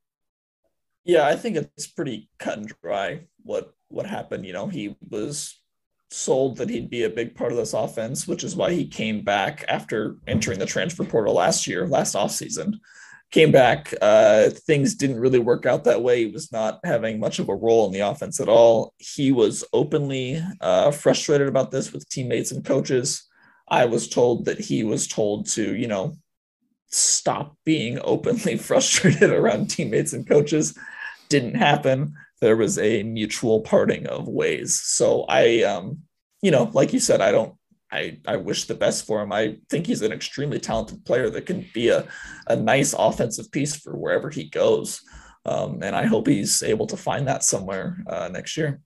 yeah, I think it's pretty cut and dry what what happened. You know, he was sold that he'd be a big part of this offense, which is why he came back after entering the transfer portal last year, last offseason. Came back. Uh, things didn't really work out that way. He was not having much of a role in the offense at all. He was openly uh, frustrated about this with teammates and coaches. I was told that he was told to, you know, stop being openly frustrated around teammates and coaches. Didn't happen. There was a mutual parting of ways. So I, um, you know, like you said, I don't, I, I wish the best for him. I think he's an extremely talented player that can be a, a nice offensive piece for wherever he goes. Um, and I hope he's able to find that somewhere uh, next year.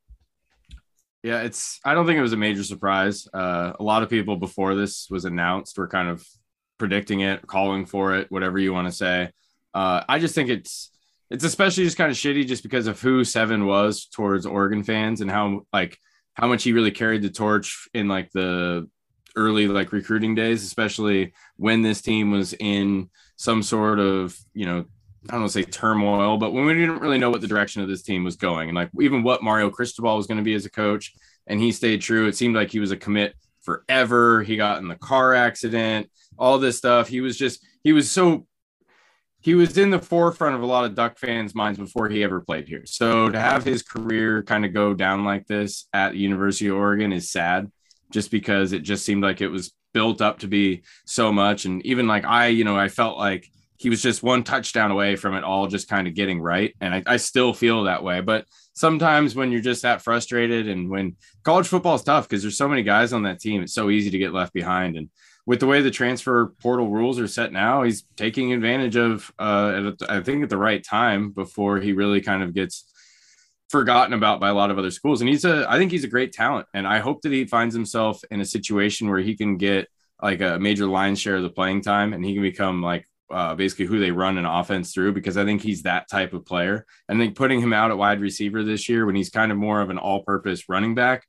Yeah, it's. I don't think it was a major surprise. Uh, a lot of people before this was announced were kind of predicting it, calling for it, whatever you want to say. Uh, I just think it's it's especially just kind of shitty just because of who Seven was towards Oregon fans and how like how much he really carried the torch in like the early like recruiting days, especially when this team was in some sort of, you know, I don't want to say turmoil, but when we didn't really know what the direction of this team was going and like even what Mario Cristobal was going to be as a coach, and he stayed true. It seemed like he was a commit forever. He got in the car accident, all this stuff. He was just, he was so, he was in the forefront of a lot of Duck fans' minds before he ever played here. So to have his career kind of go down like this at the University of Oregon is sad, just because it just seemed like it was built up to be so much. And even like I, you know, I felt like he was just one touchdown away from it all just kind of getting right. And I, I still feel that way. But sometimes when you're just that frustrated and when college football is tough because there's so many guys on that team, it's so easy to get left behind. And with the way the transfer portal rules are set now, he's taking advantage of, uh, at, I think at the right time before he really kind of gets forgotten about by a lot of other schools. And he's a, I think he's a great talent. And I hope that he finds himself in a situation where he can get like a major line share of the playing time and he can become like uh, basically who they run an offense through, because I think he's that type of player. And I think putting him out at wide receiver this year when he's kind of more of an all-purpose running back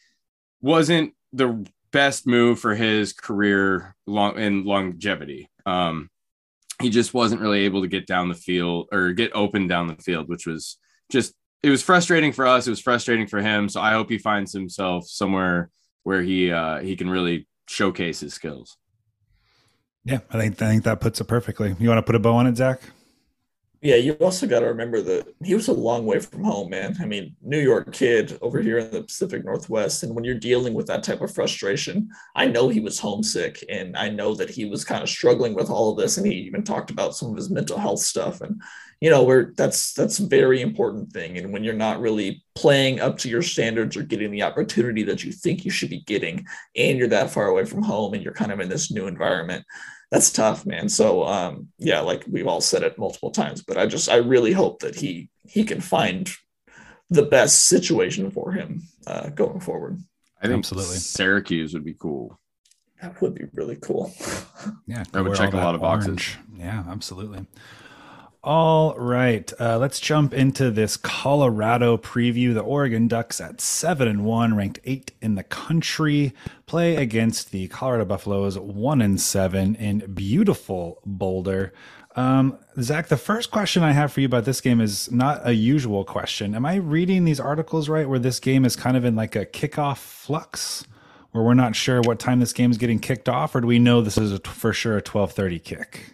wasn't the best move for his career long and longevity. Um, he just wasn't really able to get down the field or get open down the field, which was just, it was frustrating for us. It was frustrating for him. So I hope he finds himself somewhere where he, uh, he can really showcase his skills. Yeah, I think I think that puts it perfectly. You want to put a bow on it, Zach? Yeah, you also got to remember that he was a long way from home, man. I mean, New York kid over here in the Pacific Northwest. And when you're dealing with that type of frustration, I know he was homesick and I know that he was kind of struggling with all of this. And he even talked about some of his mental health stuff. And, you know, where that's that's a very important thing. And when you're not really playing up to your standards or getting the opportunity that you think you should be getting, and you're that far away from home and you're kind of in this new environment, that's tough, man. So um, yeah, like we've all said it multiple times, but I just I really hope that he he can find the best situation for him uh, going forward. I think Absolutely. Syracuse would be cool. That would be really cool. Yeah, That would check a lot of boxes. Yeah, absolutely. All right, uh, let's jump into this Colorado preview. The Oregon Ducks at seven and one, ranked eight in the country, play against the Colorado Buffaloes, one and seven in beautiful Boulder. Um, Zach, the first question I have for you about this game is not a usual question. Am I reading these articles right, where this game is kind of in like a kickoff flux, where we're not sure what time this game is getting kicked off, or do we know this is a, for sure a twelve thirty kick?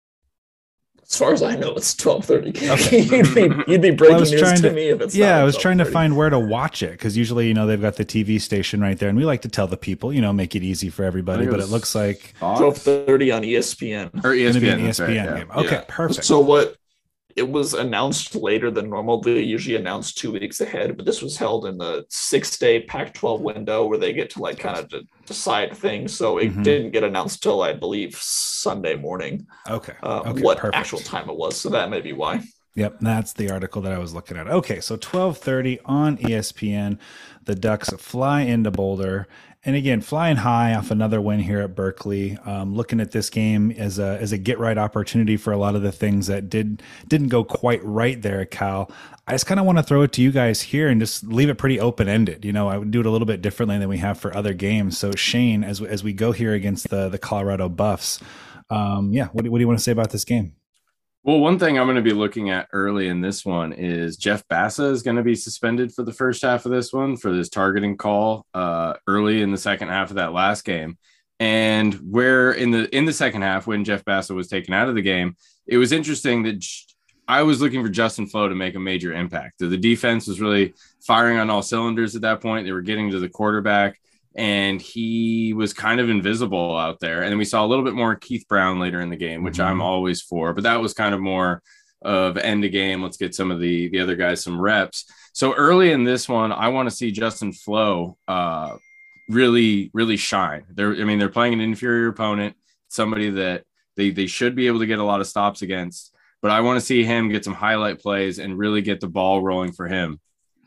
As far as I know, it's twelve thirty. Okay. you'd, be, you'd be breaking well, news to, to me if it's yeah. not I was trying to twelve thirty. find where to watch it because usually, you know, they've got the T V station right there, and we like to tell the people, you know, make it easy for everybody. But it looks like twelve thirty on E S P N or E S P N, an E S P N right, game. yeah. Okay, Yeah. perfect. So what? It was announced later than normal. They usually announce two weeks ahead, but this was held in the six-day Pac twelve window where they get to like kind of decide things. So it Mhm. didn't get announced till I believe Sunday morning. Okay. Uh, okay what perfect. actual time it was? So that may be why. Yep, that's the article that I was looking at. Okay, so twelve thirty on E S P N. The Ducks fly into Boulder. And again, flying high off another win here at Berkeley. Um, looking at this game as a as a get right opportunity for a lot of the things that did didn't go quite right there, Cal. I just kind of want to throw it to you guys here and just leave it pretty open ended. You know, I would do it a little bit differently than we have for other games. So Shane, as as we go here against the the Colorado Buffs, um, yeah, what do, what do you want to say about this game? Well, one thing I'm going to be looking at early in this one is Jeff Bassa is going to be suspended for the first half of this one for this targeting call uh, early in the second half of that last game. And where in the in the second half, when Jeff Bassa was taken out of the game, it was interesting that I was looking for Justin Flo to make a major impact. The defense was really firing on all cylinders at that point. They were getting to the quarterback, and he was kind of invisible out there. And then we saw a little bit more Keith Brown later in the game, which mm-hmm. I'm always for, but that was kind of more of end of game. Let's get some of the, the other guys some reps. So early in this one, I want to see Justin Flo uh, really, really shine. They're, I mean, they're playing an inferior opponent, somebody that they, they should be able to get a lot of stops against, but I want to see him get some highlight plays and really get the ball rolling for him.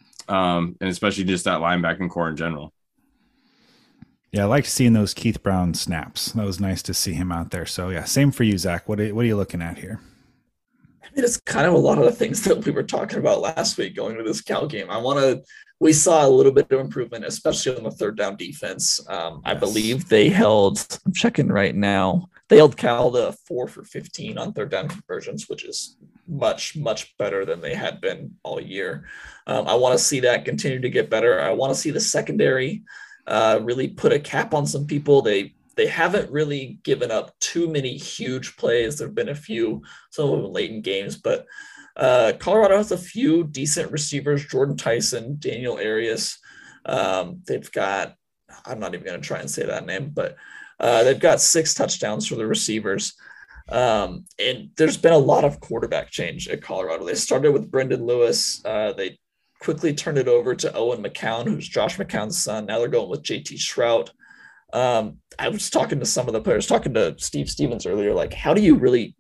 Um, and especially just that linebacking core in general. Yeah, I liked seeing those Keith Brown snaps. That was nice to see him out there. So, yeah, same for you, Zach. What are, what are you looking at here? I mean, it's kind of a lot of the things that we were talking about last week going into this Cal game. I want to – we saw a little bit of improvement, especially on the third down defense. Um, I yes. believe they held – I'm checking right now. They held Cal to four for fifteen on third down conversions, which is much, much better than they had been all year. Um, I want to see that continue to get better. I want to see the secondary – Uh, really put a cap on some people. They they haven't really given up too many huge plays. There have been a few, some of them late in games, but uh, Colorado has a few decent receivers, Jordan Tyson, Daniel Arias. Um, they've got, I'm not even going to try and say that name, but uh, they've got six touchdowns for the receivers. Um, and there's been a lot of quarterback change at Colorado. They started with Brendan Lewis. Uh, they quickly turned it over to Owen McCown, who's Josh McCown's son. Now they're going with J T Shrout. Um, I was talking to some of the players, talking to Steve Stevens earlier, like, how do you really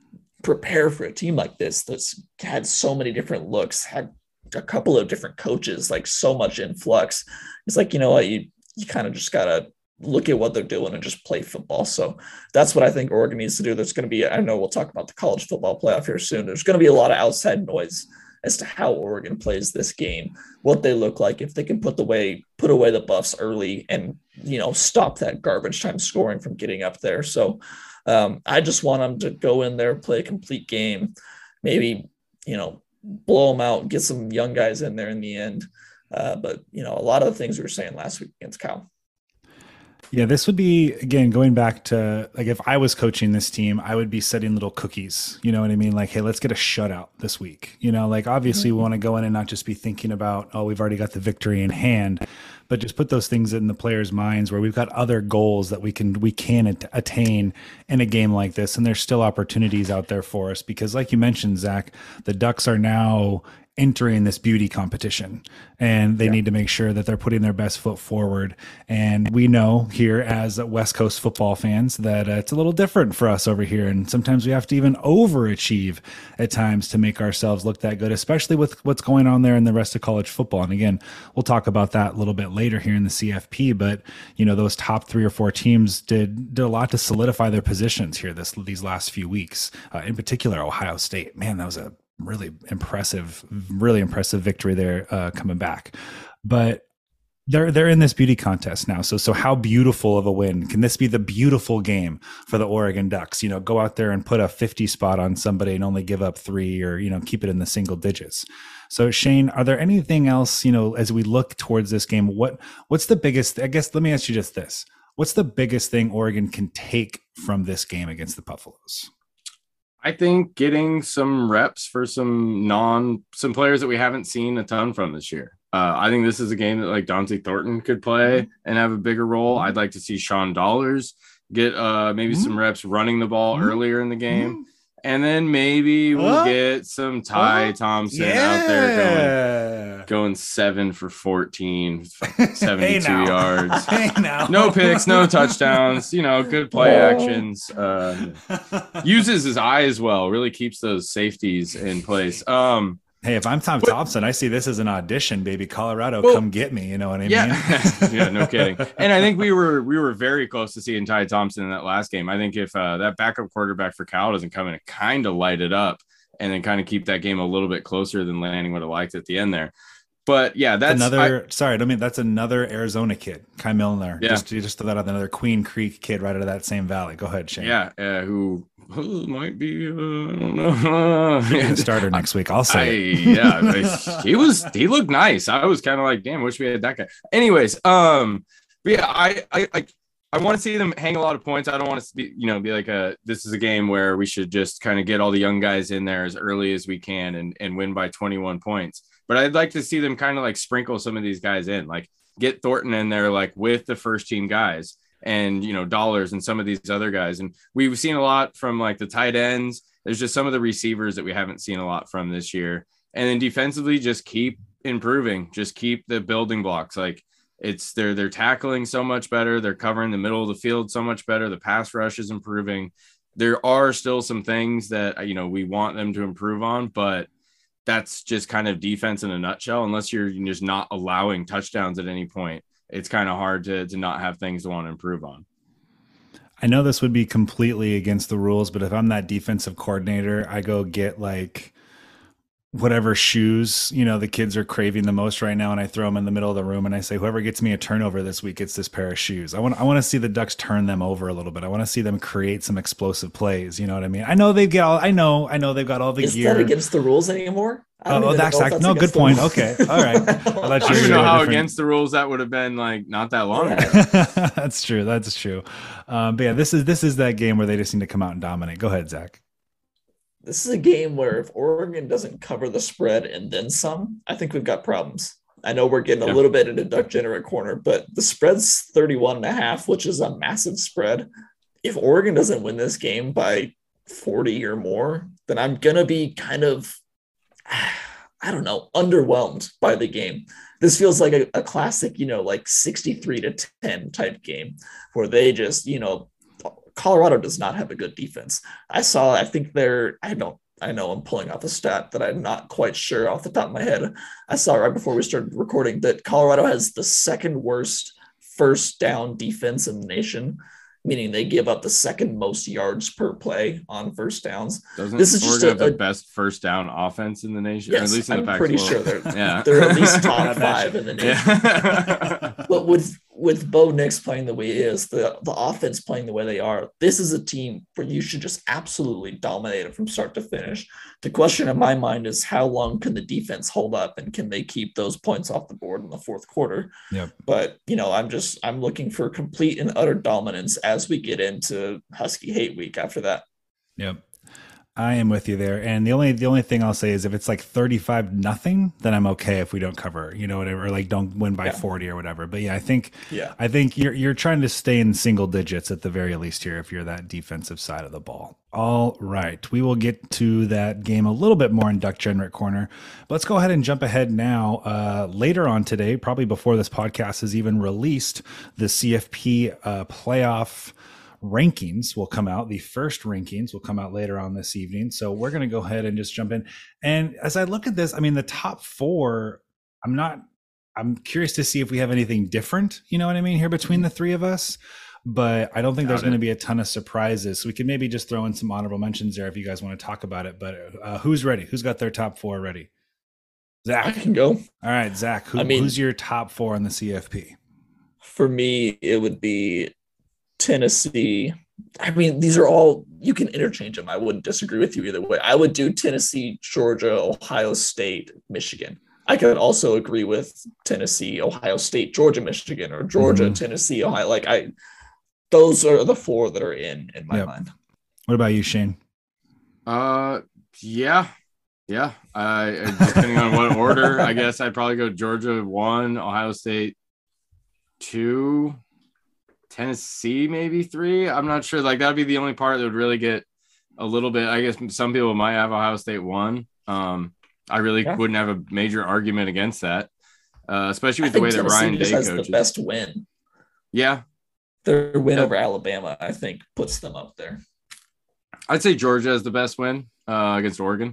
prepare for a team like this that's had so many different looks, had a couple of different coaches, like so much influx? It's like, you know what, you, you kind of just got to look at what they're doing and just play football. So that's what I think Oregon needs to do. There's going to be, I know we'll talk about the college football playoff here soon. There's going to be a lot of outside noise as to how Oregon plays this game, what they look like, if they can put the way put away the Buffs early and, you know, stop that garbage time scoring from getting up there. So um, I just want them to go in there, play a complete game, maybe, you know, blow them out, get some young guys in there in the end. Uh, but, you know, a lot of the things we were saying last week against Cal. Yeah, this would be, again, going back to, like, if I was coaching this team, I would be setting little cookies. You know what I mean? Like, hey, let's get a shutout this week. You know, like, obviously, mm-hmm. we want to go in and not just be thinking about, oh, we've already got the victory in hand, but just put those things in the players' minds where we've got other goals that we can we can at- attain in a game like this. And there's still opportunities out there for us because, like you mentioned, Zach, the Ducks are now entering this beauty competition, and they yeah. need to make sure that they're putting their best foot forward. And we know here as West Coast football fans that uh, it's a little different for us over here. And sometimes we have to even overachieve at times to make ourselves look that good, especially with what's going on there in the rest of college football. And again, we'll talk about that a little bit later here in the C F P, but you know, those top three or four teams did, did a lot to solidify their positions here this, these last few weeks. Uh, in particular, Ohio State, man, that was a really impressive, really impressive victory there uh, coming back. But they're they're in this beauty contest now. So so how beautiful of a win can this be? The beautiful game for the Oregon Ducks. You know, go out there and put a fifty spot on somebody and only give up three, or you know, keep it in the single digits. So Shane, are there anything else, you know, as we look towards this game? What what's the biggest? I guess let me ask you just this: what's the biggest thing Oregon can take from this game against the Buffaloes? I think getting some reps for some non some players that we haven't seen a ton from this year. Uh, I think this is a game that like Dante Thornton could play and have a bigger role. I'd like to see Sean Dollars get uh, maybe mm-hmm. some reps running the ball mm-hmm. earlier in the game. Mm-hmm. And then maybe we'll uh, get some Ty uh, Thompson yeah. out there going, going seven for fourteen, seventy-two hey yards. Hey no picks, no touchdowns, you know, good play oh. actions. Uh, uses his eyes well, really keeps those safeties in place. Um, Hey, if I'm Tom but, Thompson, I see this as an audition, baby. Colorado, well, come get me. You know what I yeah. mean? Yeah, no kidding. And I think we were we were very close to seeing Ty Thompson in that last game. I think if uh, that backup quarterback for Cal doesn't come in and kind of light it up and then kind of keep that game a little bit closer than Lanning would have liked at the end there. But yeah, that's another. I, sorry, I mean that's another Arizona kid, Kai Milner. Yeah, just just throw that out, another Queen Creek kid right out of that same valley. Go ahead, Shane. Yeah, uh, who, who might be? Uh, I don't know. Yeah, starter next week. I'll say. I, yeah, he was. He looked nice. I was kind of like, damn, wish we had that guy. Anyways, um, but yeah, I, I, I, I want to see them hang a lot of points. I don't want to be, you know, be like a. This is a game where we should just kind of get all the young guys in there as early as we can and and win by twenty-one points. But I'd like to see them kind of like sprinkle some of these guys in, like get Thornton in there, like with the first team guys and, you know, Dollars and some of these other guys. And we've seen a lot from like the tight ends. There's just some of the receivers that we haven't seen a lot from this year. And then defensively, just keep improving, just keep the building blocks. Like it's they're, they're tackling so much better. They're covering the middle of the field so much better. The pass rush is improving. There are still some things that, you know, we want them to improve on, but that's just kind of defense in a nutshell. Unless you're just not allowing touchdowns at any point, it's kind of hard to, to not have things to want to improve on. I know this would be completely against the rules, but if I'm that defensive coordinator, I go get like whatever shoes, you know, the kids are craving the most right now. And I throw them in the middle of the room and I say, whoever gets me a turnover this week gets this pair of shoes. I want, I want to see the Ducks turn them over a little bit. I want to see them create some explosive plays. You know what I mean? I know they've got all, I know, I know they've got all the Is gear. Is that against the rules anymore? Oh, that's, that's no good point. Okay. All right. I, I don't even know how different... against the rules that would have been like not that long ago. That's true. That's true. Um, but yeah, this is, this is that game where they just need to come out and dominate. Go ahead, Zach. This is a game where if Oregon doesn't cover the spread and then some, I think we've got problems. I know we're getting a yeah. little bit into Duck Generate corner, but the spread's thirty-one and a half, which is a massive spread. If Oregon doesn't win this game by forty or more, then I'm going to be kind of, I don't know, underwhelmed by the game. This feels like a, a classic, you know, like sixty-three to ten type game where they just, you know, Colorado does not have a good defense. I saw, I think they're, I don't, I know I'm pulling off a stat that I'm not quite sure off the top of my head. I saw right before we started recording that Colorado has the second worst first down defense in the nation, meaning they give up the second most yards per play on first downs. Doesn't this is Oregon just a, have the best first down offense in the nation? Yes, or at least in I'm the pretty sure they're, yeah. they're at least top five in the nation. Yeah. But with with Bo Nix playing the way he is, the, the offense playing the way they are, this is a team where you should just absolutely dominate it from start to finish. The question in my mind is how long can the defense hold up and can they keep those points off the board in the fourth quarter? Yep. But, you know, I'm just, I'm looking for complete and utter dominance as we get into Husky Hate Week after that. Yep. I am with you there. And the only the only thing I'll say is if it's like thirty-five nothing, then I'm okay if we don't cover, you know, whatever, or like don't win by yeah. forty or whatever. But yeah, I think yeah, I think you're you're trying to stay in single digits at the very least here if you're that defensive side of the ball. All right. We will get to that game a little bit more in Duck Generic Corner. But let's go ahead and jump ahead now. Uh, later on today, probably before this podcast is even released, the C F P uh, playoff rankings will come out. The first rankings will come out later on this evening. So we're going to go ahead and just jump in. And as I look at this, I mean, the top four, I'm not, I'm curious to see if we have anything different, you know what I mean, here between the three of us. But I don't think Got there's it. going to be a ton of surprises. So we can maybe just throw in some honorable mentions there if you guys want to talk about it. But uh, who's ready? Who's got their top four ready? Zach. I can go. All right, Zach, who, I mean, who's your top four in the C F P? For me, it would be Tennessee. I mean, these are all, you can interchange them. I wouldn't disagree with you either way. I would do Tennessee, Georgia, Ohio State, Michigan. I could also agree with Tennessee, Ohio State, Georgia, Michigan, or Georgia, mm-hmm. Tennessee, Ohio. Like I, those are the four that are in, in my yep. mind. What about you, Shane? Uh, yeah. Yeah. Uh, depending on what order, I guess I'd probably go Georgia one, Ohio State two, Tennessee maybe three. I'm not sure. Like that'd be the only part that would really get a little bit. I guess some people might have Ohio State one. Um, I really yeah. wouldn't have a major argument against that, uh, especially with I the way Tennessee that Ryan Day has coaches. The best win. Yeah, their win yeah. over Alabama, I think, puts them up there. I'd say Georgia has the best win uh, against Oregon.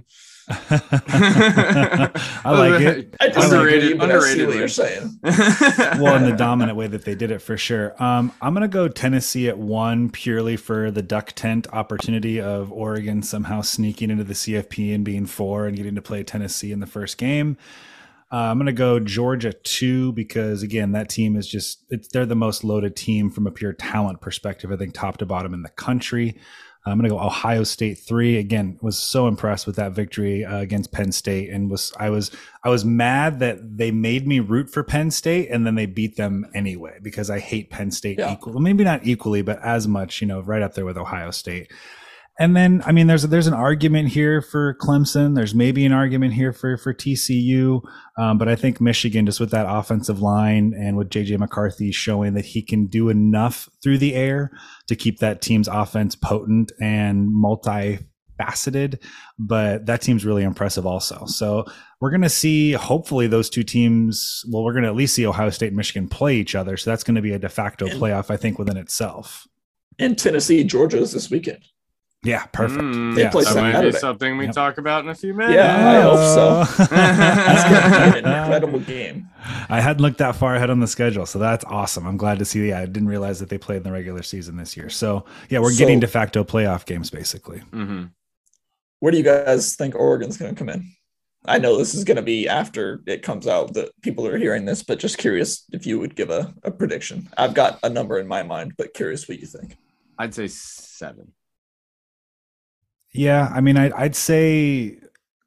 I like it. I underrated. Like it, underrated. I see what you're saying. Well, in the dominant way that they did it for sure. Um, I'm gonna go Tennessee at one purely for the duck tent opportunity of Oregon somehow sneaking into the C F P and being four and getting to play Tennessee in the first game. Uh, I'm gonna go Georgia two because again that team is just it's they're the most loaded team from a pure talent perspective. I think top to bottom in the country. I'm going to go Ohio State three. Again, was so impressed with that victory uh, against Penn State, and was I was I was mad that they made me root for Penn State, and then they beat them anyway because I hate Penn State yeah. equally. Well, maybe not equally, but as much, you know, right up there with Ohio State. And then, I mean, there's a, there's an argument here for Clemson. There's maybe an argument here for for T C U, um, but I think Michigan, just with that offensive line and with J J McCarthy showing that he can do enough through the air to keep that team's offense potent and multifaceted. But that team's really impressive also. So we're going to see, hopefully, those two teams. Well, we're going to at least see Ohio State and Michigan play each other. So that's going to be a de facto playoff, I think, within itself. And Tennessee, Georgia is this weekend. Yeah, perfect. Mm, yeah. That might be something we yep. talk about in a few minutes. Yeah, I hope so. That's going to be an incredible game. I hadn't looked that far ahead on the schedule, so that's awesome. I'm glad to see. Yeah, I didn't realize that they played in the regular season this year. So, yeah, we're so, getting de facto playoff games, basically. Mm-hmm. Where do you guys think Oregon's going to come in? I know this is going to be after it comes out that people are hearing this, but just curious if you would give a, a prediction. I've got a number in my mind, but curious what you think. I'd say seven. Yeah, I mean, I'd, I'd say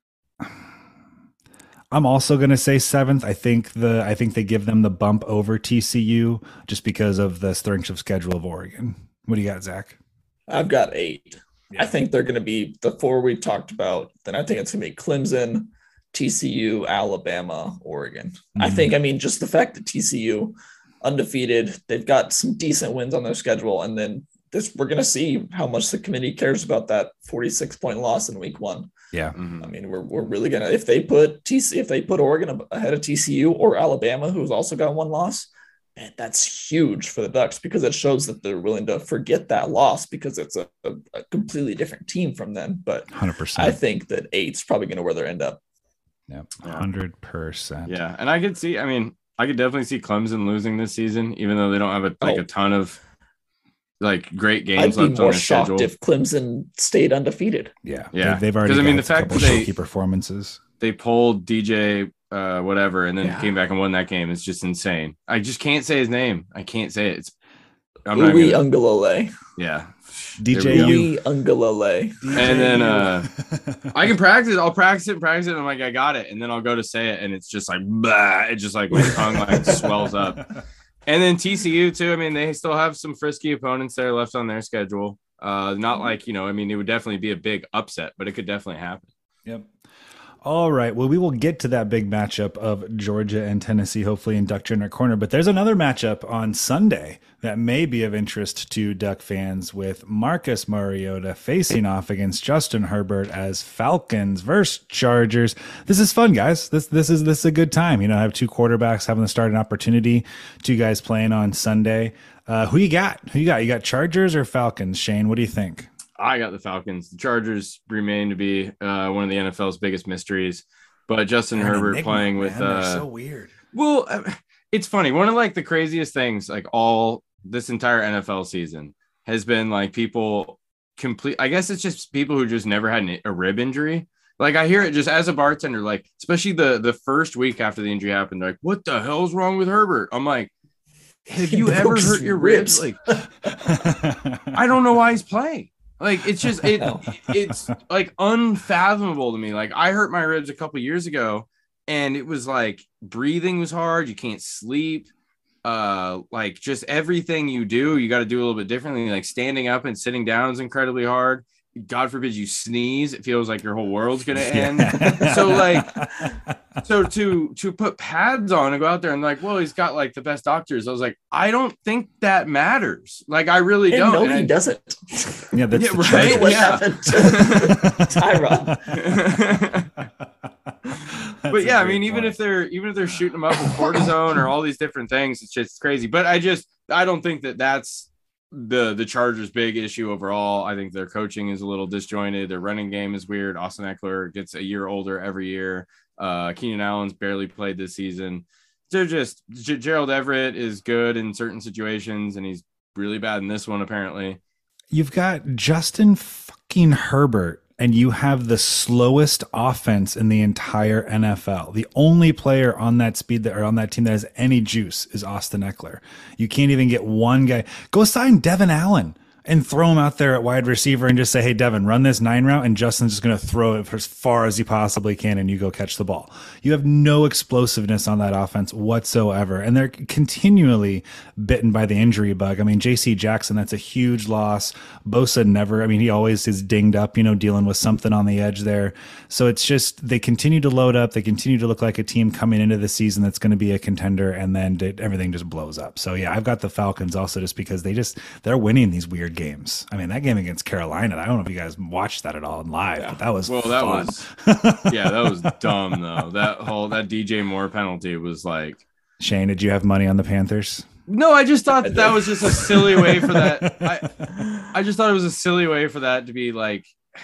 I'm also going to say seventh. I think the I think they give them the bump over T C U just because of the strength of schedule of Oregon. What do you got, Zach? I've got eight. Yeah. I think they're going to be the four we talked about. Then I think it's going to be Clemson, T C U, Alabama, Oregon. Mm-hmm. I think, I mean, just the fact that T C U undefeated, they've got some decent wins on their schedule, and then this we're going to see how much the committee cares about that forty-six point loss in week one. Yeah. Mm-hmm. I mean, we're, we're really going to, if they put T C, if they put Oregon ahead of T C U or Alabama, who's also got one loss, man, that's huge for the Ducks because it shows that they're willing to forget that loss because it's a, a, a completely different team from them. But one hundred percent. I think that eight's probably going to where they end up. Yep. one hundred percent. Yeah. And I could see, I mean, I could definitely see Clemson losing this season, even though they don't have a, like oh. a ton of like great games I'd be left more on their shocked schedule. if Clemson stayed undefeated. Yeah, yeah. They, they've already. I mean, got the a fact couple that they shaky performances. They pulled D J uh, whatever, and then Yeah. came back and won that game. It's just insane. I just can't say his name. I can't say it. It's I'm not Louis gonna, Ungalale. yeah. D There J we go. U. Louis Ungalale. And then uh, I can practice. I'll practice it and practice it. And I'm like, I got it. And then I'll go to say it, and it's just like, bah, it just like my tongue like swells up. And then T C U too. I mean, they still have some frisky opponents there left on their schedule. Uh, not like, you know, I mean, it would definitely be a big upset, but it could definitely happen. Yep. All right. Well, we will get to that big matchup of Georgia and Tennessee, hopefully in Duck Journal Corner. But there's another matchup on Sunday that may be of interest to Duck fans, with Marcus Mariota facing off against Justin Herbert as Falcons versus Chargers. This is fun, guys. This this is this is a good time. You know, I have two quarterbacks having the starting opportunity. Two guys playing on Sunday. Uh, who you got? Who you got? You got Chargers or Falcons? Shane, what do you think? I got the Falcons. The Chargers remain to be uh, one of the N F L's biggest mysteries, but Justin They're an Herbert enigma, playing with man. They're uh, so weird. well, uh, it's funny. One of like the craziest things, like all this entire N F L season, has been like people complete. I guess it's just people who just never had an, a rib injury. Like I hear it just as a bartender, like especially the the first week after the injury happened, they're like, what the hell's wrong with Herbert? I'm like, have He you broke ever his hurt your ribs? ribs. Like, I don't know why he's playing. Like it's just it it's like unfathomable to me. Like I hurt my ribs a couple years ago, and it was like breathing was hard. You can't sleep. Uh, like just everything you do, you got to do a little bit differently. Like standing up and sitting down is incredibly hard. God forbid you sneeze, it feels like your whole world's gonna end. Yeah. So like, so to to put pads on and go out there and like, well, he's got like the best doctors. I was like, I don't think that matters. Like, I really And don't. no, And he I- doesn't. Yeah, that's Yeah, the right? Chargers. What Yeah. happened to Tyrod? but yeah, I mean, even if they're even if they're shooting them up with cortisone or all these different things, it's just crazy. But I just I don't think that that's the the Chargers' big issue overall. I think their coaching is a little disjointed. Their running game is weird. Austin Eckler gets a year older every year. Uh, Keenan Allen's barely played this season. They're just G- Gerald Everett is good in certain situations, and he's really bad in this one apparently. You've got Justin fucking Herbert, and you have the slowest offense in the entire N F L. The only player on that speed that or on that team that has any juice is Austin Eckler. You can't even get one guy. Go sign Devin Allen and throw him out there at wide receiver and just say, hey, Devin, run this nine route, and Justin's just going to throw it for as far as he possibly can, and you go catch the ball. You have no explosiveness on that offense whatsoever, and they're continually bitten by the injury bug. I mean, J C Jackson, that's a huge loss. Bosa never, I mean, he always is dinged up, you know, dealing with something on the edge there. So it's just, they continue to load up. They continue to look like a team coming into the season that's going to be a contender, and then it, everything just blows up. So yeah, I've got the Falcons also just because they just, they're winning these weird games. I mean, that game against Carolina, I don't know if you guys watched that at all in live, but that was Well, that fun. was yeah, that was dumb though. That whole that D J Moore penalty was like, Shane, did you have money on the Panthers? no, I just thought that, that was just a silly way for that. I I just thought it was a silly way for that to be like.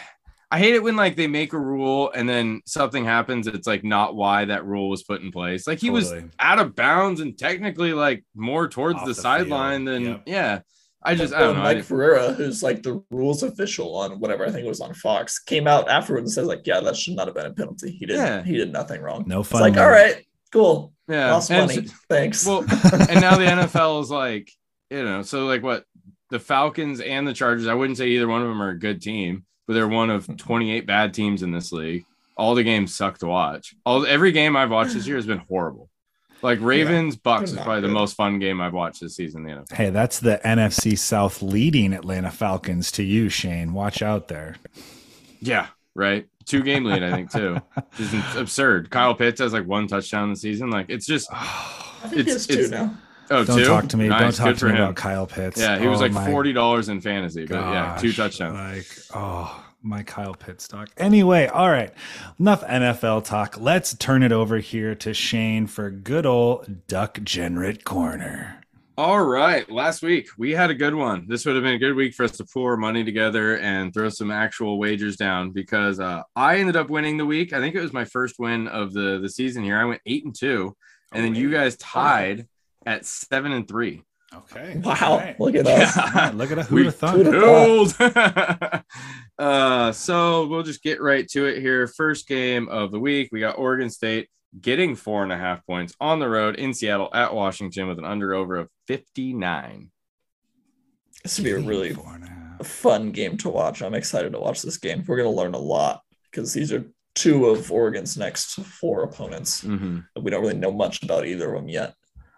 I hate it when like they make a rule and then something happens. It's like not why that rule was put in place. Like he Totally. was out of bounds and technically like more towards Off the, the sideline field. than Yep. yeah. I just I Well, don't know. I Mike didn't- Ferreira, who's like the rules official on whatever, I think it was on Fox, came out afterwards and says like, yeah, that should not have been a penalty. He didn't. Yeah. He did nothing wrong. No It's fun. like, with all it. right, cool, yeah, lost And money. so- Thanks. well, and now the N F L is like, you know, so like what the Falcons and the Chargers. I wouldn't say either one of them are a good team, but they're one of twenty-eight bad teams in this league. All the games suck to watch. All every game I've watched this year has been horrible. Like Ravens Bucks they're is not probably the good. most fun game I've watched this season. in The N F L. Hey, that's the N F C South leading Atlanta Falcons to you, Shane. Watch out there. Yeah, right. Two game lead, I think too. Just absurd. Kyle Pitts has like one touchdown this season. Like it's just I think he it's- has two it's- now. oh, Don't two? talk to me. Nice. Don't talk Good to for me him. about Kyle Pitts. Yeah, he was Oh like my forty dollars in fantasy, but yeah, two gosh. touchdowns. Like, oh, my Kyle Pitts talk. Anyway, all right. Enough N F L talk. Let's turn it over here to Shane for good old Duck Generate Corner. All right. Last week we had a good one. This would have been a good week for us to pull our money together and throw some actual wagers down because uh, I ended up winning the week. I think it was my first win of the, the season here. I went eight and two, and then you guys tied at seven and three. Okay. Wow, All right. look at us. All right, look at a We- who'd have thought. who'd have- Gold. uh, so we'll just get right to it here. First game of the week, we got Oregon State getting four and a half points on the road in Seattle at Washington with an under over of fifty-nine. This would be a really fun game to watch. I'm excited to watch this game. We're going to learn a lot because these are two of Oregon's next four opponents. Mm-hmm. We don't really know much about either of them yet.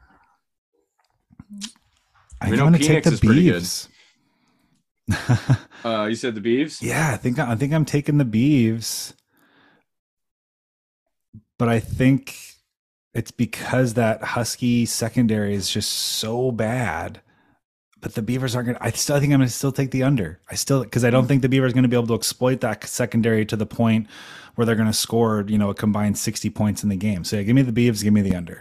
I We think I'm know going to take Penix the is pretty good. Beavs. Uh, you said the Beavs? Yeah, I think I think I'm taking the Beavs, but I think it's because that Husky secondary is just so bad. But the Beavers aren't going to, I still think I'm going to still take the under. I still, because I don't think the Beavers are going to be able to exploit that secondary to the point where they're going to score, you know, a combined sixty points in the game. So yeah, give me the Beavs, give me the under.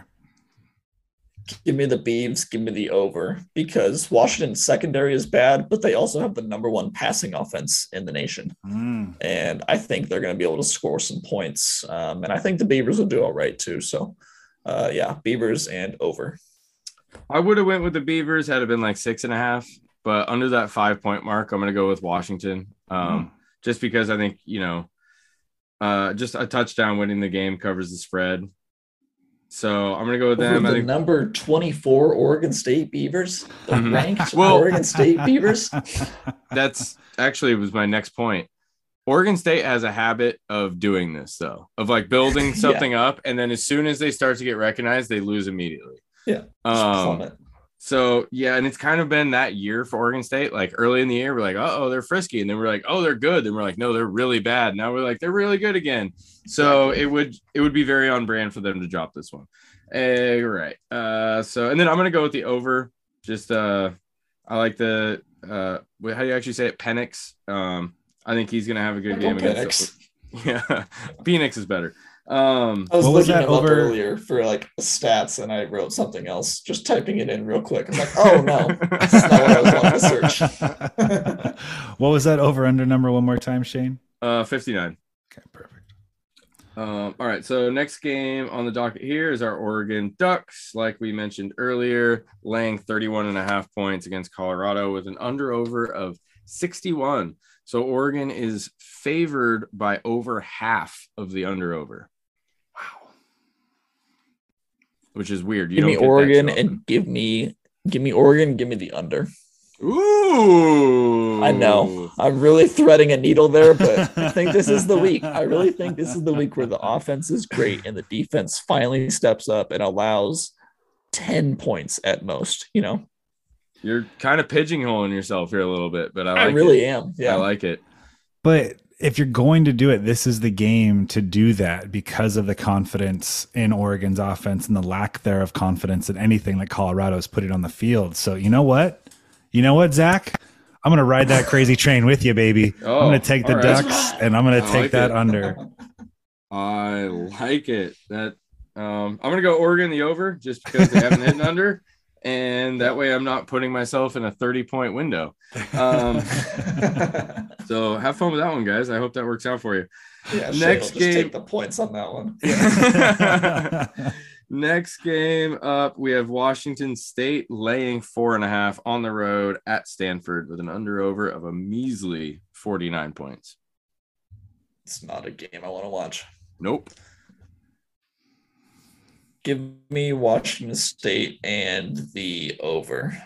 Give me the Beavs, give me the over, because Washington's secondary is bad, but they also have the number one passing offense in the nation. Mm. And I think they're going to be able to score some points. Um, and I think the Beavers will do all right too. So uh, yeah, Beavers and over. I would have went with the Beavers had it been like six and a half, but under that five point mark, I'm going to go with Washington. Um, Mm. Just because I think, you know, uh, just a touchdown winning the game covers the spread. So I'm going to go with Over them. the I think number twenty-four Oregon State Beavers, the Mhm. ranked Well- Oregon State Beavers. that's actually was my next point. Oregon State has a habit of doing this, though, of like building something up. And then as soon as they start to get recognized, they lose immediately. Yeah. just Um, plummet. So, yeah, and it's kind of been that year for Oregon State. Like early in the year, we're like, oh, they're frisky. And then we're like, oh, they're good. Then we're like, no, they're really bad. Now we're like, they're really good again. So it would it would be very on brand for them to drop this one. Eh, right. Uh, so, and then I'm going to go with the over. Just uh, I like the, uh, wait, how do you actually say it? Penix. Um, I think he's going to have a good Michael game against. Penix. Yeah, Phoenix is better. Um, I was What was looking that him up over- earlier for like stats, and I wrote something else, just typing it in real quick. I'm like, oh no, this is not what I was wanting to search. What was that over under number one more time, Shane? uh, fifty-nine. Okay, perfect. Um, all right, so next game on the docket here is our Oregon Ducks, like we mentioned earlier, laying thirty-one and a half points against Colorado with an under over of sixty-one. So Oregon is favored by over half of the under over. Wow. Which is weird. You Give don't me get that Oregon too often. and give me, give me Oregon, give me the under. Ooh, I know I'm really threading a needle there, but I think this is the week. I really think this is the week where the offense is great and the defense finally steps up and allows ten points at most. You know, You're kind of pigeonholing yourself here a little bit, but I I like really it. am. Yeah. I like it. But if you're going to do it, this is the game to do that because of the confidence in Oregon's offense and the lack there of confidence in anything that Colorado's putting on the field. So you know what? You know what, Zach? I'm going to ride that crazy train with you, baby. Oh, I'm going to take the all right. Ducks and I'm going to I take like that it. under. I like it. That um, I'm gonna go Oregon the over just because they haven't hit an under, and that way I'm not putting myself in a thirty point window. Um, so have fun with that one, guys. I hope that works out for you. yeah, next next just game- take the points on that one. Next game up, we have Washington State laying four and a half on the road at Stanford with an under over of a measly forty-nine points. It's not a game I want to watch. Nope. Give me Washington State and the over.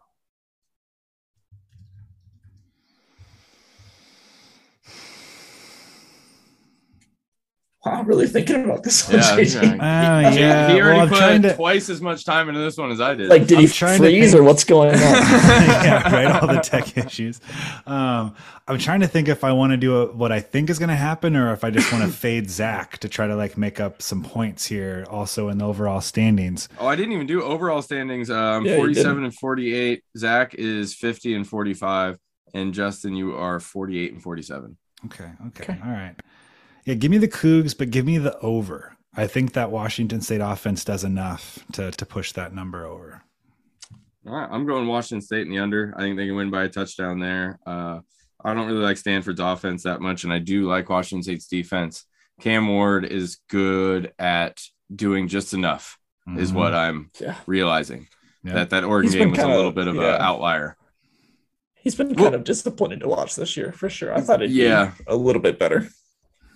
Wow, I'm really thinking about this one, Yeah, J J. yeah. Oh, He- yeah. he already Well, I'm put trying to- twice as much time into this one as I did. Like, did I'm he trying to freeze think- or what's going on? yeah, right. All the tech issues. Um, I'm trying to think if I want to do a, what I think is going to happen, or if I just want to fade Zach to try to like make up some points here, also in the overall standings. Oh, I didn't even do overall standings. Um, Yeah, you forty-seven didn't. and forty-eight. Zach is fifty and forty-five, and Justin, you are forty-eight and forty-seven. Okay, okay. Okay. All right. Yeah, give me the Cougs, but give me the over. I think that Washington State offense does enough to to push that number over. All right, I'm going Washington State in the under. I think they can win by a touchdown there. Uh, I don't really like Stanford's offense that much, and I do like Washington State's defense. Cam Ward is good at doing just enough, is Mhm. what I'm Yeah. realizing. Yeah. That that Oregon He's game been was a kinda- little bit of yeah. an outlier. He's been Well- kind of disappointed to watch this year, for sure. I thought it'd Yeah. be a little bit better.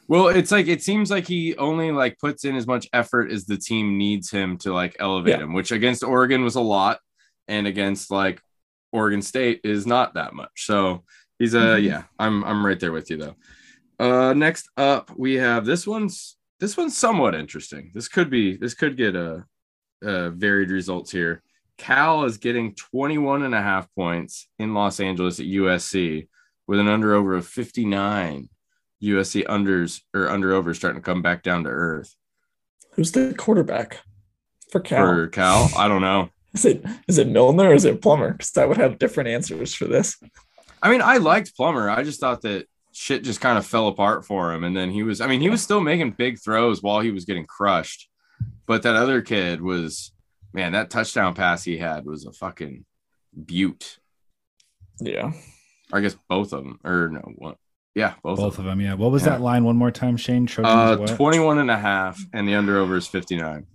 Well, it's like it seems like he only like puts in as much effort as the team needs him to like elevate Yeah. him, which against Oregon was a lot, and against like Oregon State is not that much. So he's a Mhm. yeah, I'm I'm right there with you though. Uh, next up we have this one's this one's somewhat interesting. This could be this could get a, a varied results here. Cal is getting twenty-one and a half points in Los Angeles at U S C with an under over of fifty-nine. U S C unders or under over starting to come back down to earth. Who's the quarterback for Cal? For Cal, I don't know. Is it is it Milner or is it Plummer? Because I would have different answers for this. I mean, I liked Plummer. I just thought that shit just kind of fell apart for him. And then he was, I mean, he was still making big throws while he was getting crushed. But that other kid was, man, that touchdown pass he had was a fucking beaut. Yeah. Or I guess both of them. Or no, one. Yeah, both, Both of of them. Yeah. What was Yeah. that line one more time, Shane? them. Trojans Uh, what? twenty-one and a half, and the under over is fifty-nine.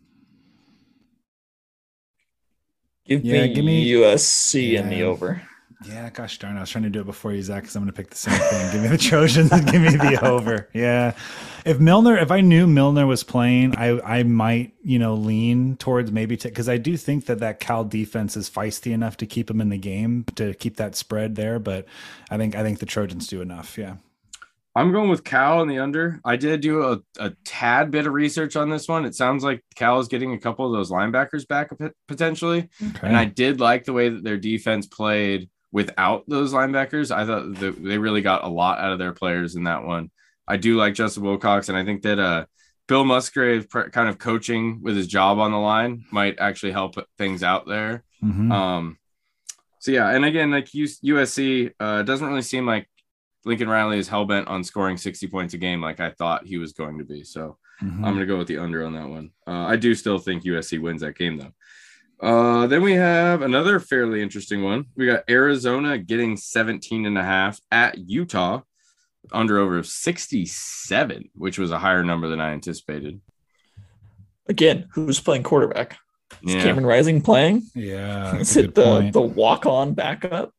Give Yeah, me give me- U S C in the Yeah. over. Yeah, gosh darn. I was trying to do it before you, Zach, because I'm going to pick the same thing. Give me the Trojans and give me the over. Yeah. If Milner, if I knew Milner was playing, I I might, you know, lean towards maybe because I do think that that Cal defense is feisty enough to keep him in the game, to keep that spread there. But I think I think the Trojans do enough. Yeah. I'm going with Cal in the under. I did do a, a tad bit of research on this one. It sounds like Cal is getting a couple of those linebackers back p- potentially. Okay. And I did like the way that their defense played without those linebackers. I thought that they really got a lot out of their players in that one. I do like Justin Wilcox, and I think that uh, Bill Musgrave pr- kind of coaching with his job on the line might actually help things out there. Mhm. Um, so, yeah, and again, like U- USC uh, doesn't really seem like Lincoln Riley is hell-bent on scoring sixty points a game like I thought he was going to be. So Mhm. I'm going to go with the under on that one. Uh, I do still think U S C wins that game, though. Uh, then we have another fairly interesting one. We got Arizona getting seventeen and a half at Utah, under over of sixty-seven, which was a higher number than I anticipated. Again, who's playing quarterback? Is Yeah. Cameron Rising playing? Yeah. That's Is a it good the, point. the walk-on backup?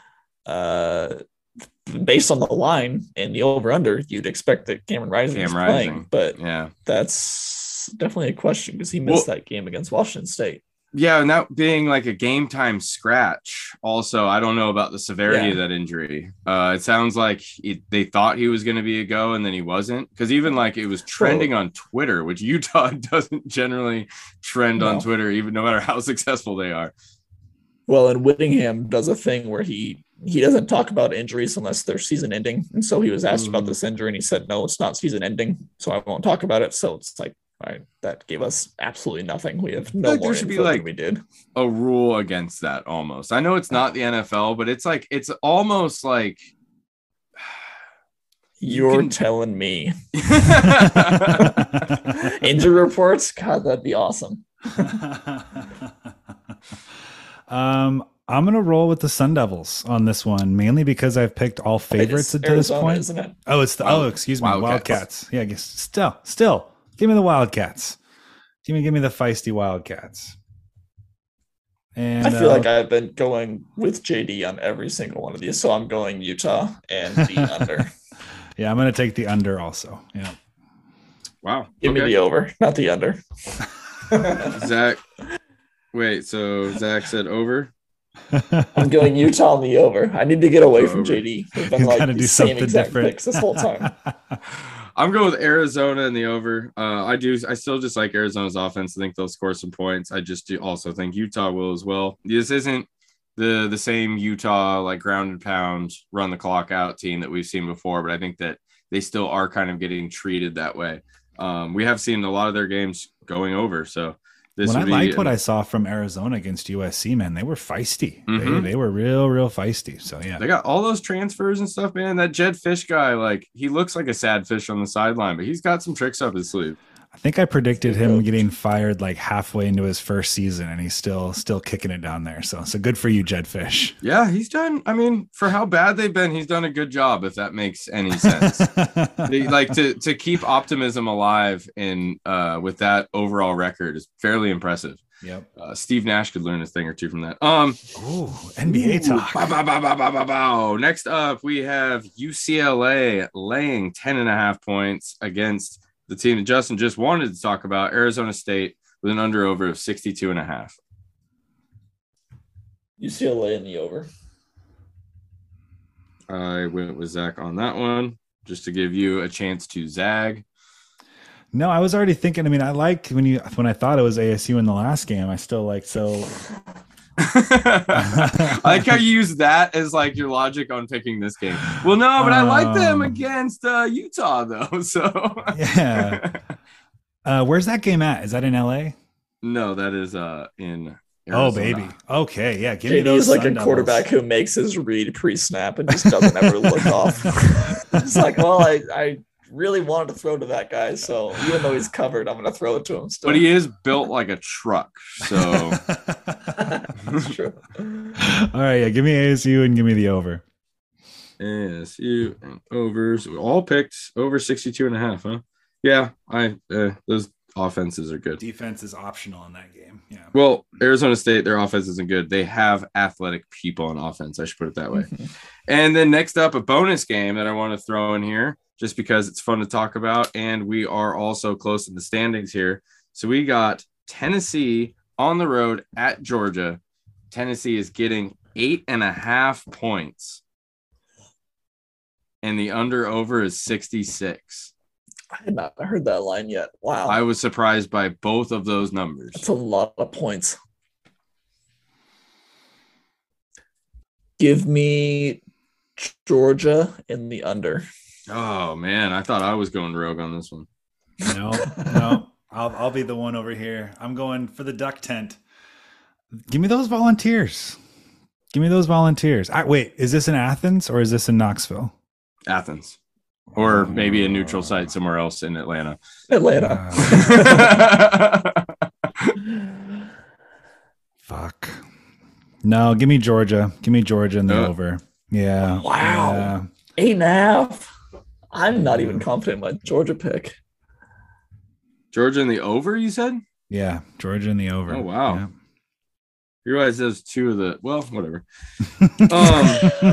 Uh, based on the line and the over-under, you'd expect that Cameron Rising is Cam playing, Rising. but Yeah. that's definitely a question because he missed Well- that game against Washington State. Yeah, and that being like a game time scratch. Also, I don't know about the severity Yeah. of that injury. Uh, it sounds like it, they thought he was going to be a go, and then he wasn't. Because even like it was trending on Twitter, which Utah doesn't generally trend on No. Twitter, even no matter how successful they are. Well, and Whittingham does a thing where he he doesn't talk about injuries unless they're season ending. And so he was asked Mhm. about this injury and he said, no, it's not season ending. So I won't talk about it. So it's like, all right, that gave us absolutely nothing. We have no Like, there more should be, info like- than we did. A rule against that almost. I know it's not the N F L, but it's like it's almost like you You're can- telling me. Injury reports? God, that'd be awesome. um, I'm gonna roll with the Sun Devils on this one, mainly because I've picked all favorites It's to this Arizona, point. isn't it? Oh, it's the Wild- oh, excuse me, Wildcats. Wildcats. Yeah, I guess still, still, give me the Wildcats. Give me, give me the feisty Wildcats. And I feel uh, like I've been going with J D on every single one of these. So I'm going Utah and the under. yeah, I'm gonna take the under also. Yeah. wow. Give me Okay. the over, not the under. Zach. Wait, so Zach said over. I'm going Utah on the over. I need to get away Go from over. J D. We've been You've like got to the do same something exact different picks this whole time. I'm going with Arizona in the over. Uh, I do. I still just like Arizona's offense. I think they'll score some points. I just do also think Utah will as well. This isn't the the same Utah like ground and pound, run the clock out team that we've seen before, but I think that they still are kind of getting treated that way. Um, we have seen a lot of their games going over. So this when I would be liked what an- I saw from Arizona against U S C, man, they were feisty. Mhm. They, they were real, real feisty. So yeah, They got all those transfers and stuff, man. That Jed Fish guy, like he looks like a sad fish on the sideline, but he's got some tricks up his sleeve. I think I predicted him coach. getting fired like halfway into his first season, and he's still still kicking it down there. So so good for you, Jed Fish. Yeah, he's done. I mean, for how bad they've been, he's done a good job, if that makes any sense. They- like to to keep optimism alive in uh with that overall record is fairly impressive. Yep. Uh, Steve Nash could learn a thing or two from that. Um, Ooh, N B A talk. Bow, bow, bow, bow, bow, bow, bow. Next up, we have U C L A laying ten and a half points against the team that Justin just wanted to talk about, Arizona State, with an under over of sixty-two and a half. U C L A in the over. I went with Zach on that one, just to give you a chance to zag. No, I was already thinking. I mean, I like when you when I thought it was A S U in the last game. I still like so. I like how you use that as like your logic on picking this game. Well, no, but I like them Um, against uh, Utah though. So Yeah. Uh, where's that game at? Is that in L A? no, that is uh in. Oh, Arizona. baby. Okay, yeah. Give me J D those is like Sun a Devils. quarterback who makes his read pre-snap and just doesn't ever look off. It's like, well, I, I really wanted to throw to that guy, so even though he's covered, I'm going to throw it to him still. But he is built like a truck, so That's true. All right, yeah. Give me A S U and give me the over. A S U and overs. We all picked over sixty-two and a half, huh? Yeah, I uh, those offenses are good. Defense is optional in that game. Yeah. Well, Arizona State, their offense isn't good. They have athletic people on offense. I should put it that way. And then next up, a bonus game that I want to throw in here just because it's fun to talk about. And we are also close in the standings here. So we got Tennessee on the road at Georgia. Tennessee is getting eight and a half points. And the under over is sixty-six. I had not heard that line yet. Wow. I was surprised by both of those numbers. That's a lot of points. Give me Georgia in the under. Oh man, I thought I was going rogue on this one. No, no. I'll I'll be the one over here. I'm going for the duck tent. Give me those volunteers. Give me those volunteers. I, wait, is this in Athens or is this in Knoxville? Athens. Or maybe a neutral site somewhere else in Atlanta. Atlanta. Uh, fuck. No, give me Georgia. Give me Georgia in the Uh, over. Yeah. Wow. Yeah. Eight and a half. I'm not even confident in my Georgia pick. Georgia in the over, you said? Yeah, Georgia in the over. Oh, wow. Yeah. You realize those two of the, well, whatever. um,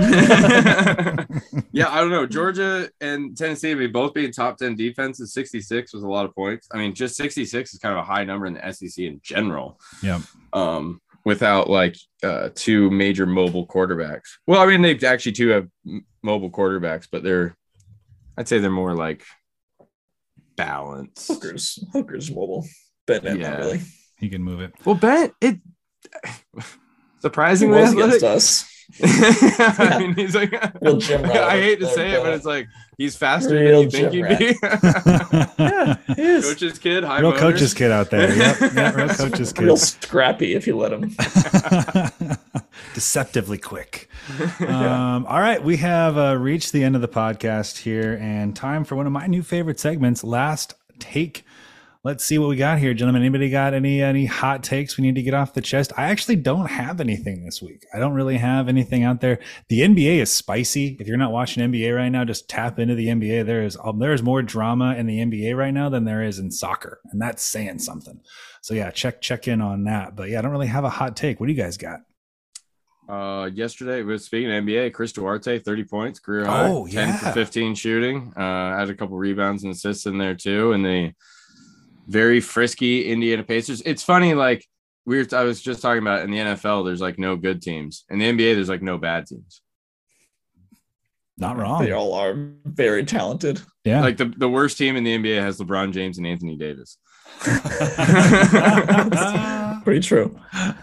yeah, I don't know. Georgia and Tennessee, we both being top ten defenses, sixty-six was a lot of points. I mean, just sixty-six is kind of a high number in the S E C in general. Yeah. Um, without like uh, two major mobile quarterbacks. Well, I mean, they actually two have m- mobile quarterbacks, but they're, I'd say they're more like balanced. Hooker's Hooker's mobile. Bennett, Yeah. not really. He can move it. Well, Bennett, it He surprisingly was athletic. against us. I mean, he's like, Real Jim Riley. I hate to say it, but Bennett. it's like he's faster Real than you think Jim he'd be. Yeah, he is. Coach's kid, high Real motor. coach's kid out there. Yep. Yeah, real coach's kid. Real scrappy if you let him. Deceptively quick. Um, all right, we have uh, reached the end of the podcast here, and time for one of my new favorite segments, Last Take. Let's see what we got here, gentlemen. Anybody got any any hot takes we need to get off the chest? I actually don't have anything this week. I don't really have anything out there. The N B A is spicy. If you're not watching N B A right now, just tap into the N B A. There is um, there is more drama in the N B A right now than there is in soccer, and that's saying something. So yeah, check check in on that. But yeah, I don't really have a hot take. What do you guys got? Uh, yesterday, we were speaking of N B A, Chris Duarte, thirty points, career high, Oh, ten yeah. for fifteen shooting. Uh, had a couple rebounds and assists in there too. And the very frisky Indiana Pacers. It's funny, like we were, I was just talking about in the N F L, there's like no good teams. In the N B A, there's like no bad teams. Not wrong. They all are very talented. Yeah. Like the, the worst team in the N B A has LeBron James and Anthony Davis. Pretty true.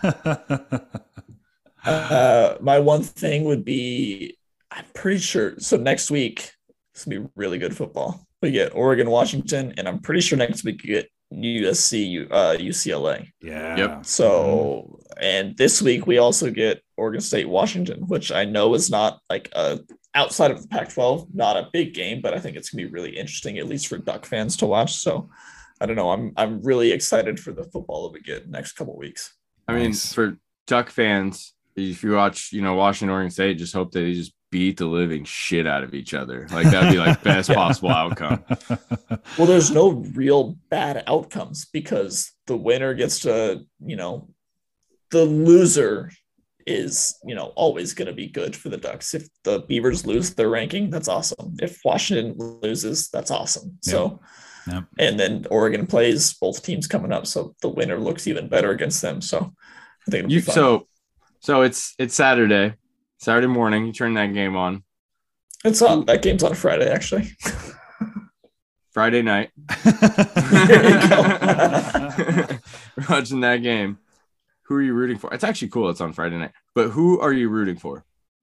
Uh, my one thing would be, I'm pretty sure. So next week, it's gonna be really good football. We get Oregon, Washington, and I'm pretty sure next week we get U S C, uh, U C L A. yeah. Yep. So, and this week we also get Oregon State, Washington, which I know is not like a outside of the Pac twelve, not a big game, but I think it's gonna be really interesting, at least for Duck fans to watch. So, I don't know. I'm I'm really excited for the football that we get next couple weeks. I mean, Nice. for Duck fans, if you watch, you know, Washington, Oregon State, just hope that they just beat the living shit out of each other. Like that'd be like best possible outcome. Well, there's no real bad outcomes because the winner gets to, you know, the loser is, you know, always going to be good for the Ducks. If the Beavers lose their ranking, that's awesome. If Washington loses, that's awesome. Yep. So, yep. And then Oregon plays both teams coming up, so the winner looks even better against them. So, I think it'll be you, fun. So, so it's it's Saturday, Saturday morning. You turn that game on. It's on. That game's on Friday, actually. Friday night. There you go. We're watching that game. Who are you rooting for? It's actually cool. It's on Friday night. But who are you rooting for?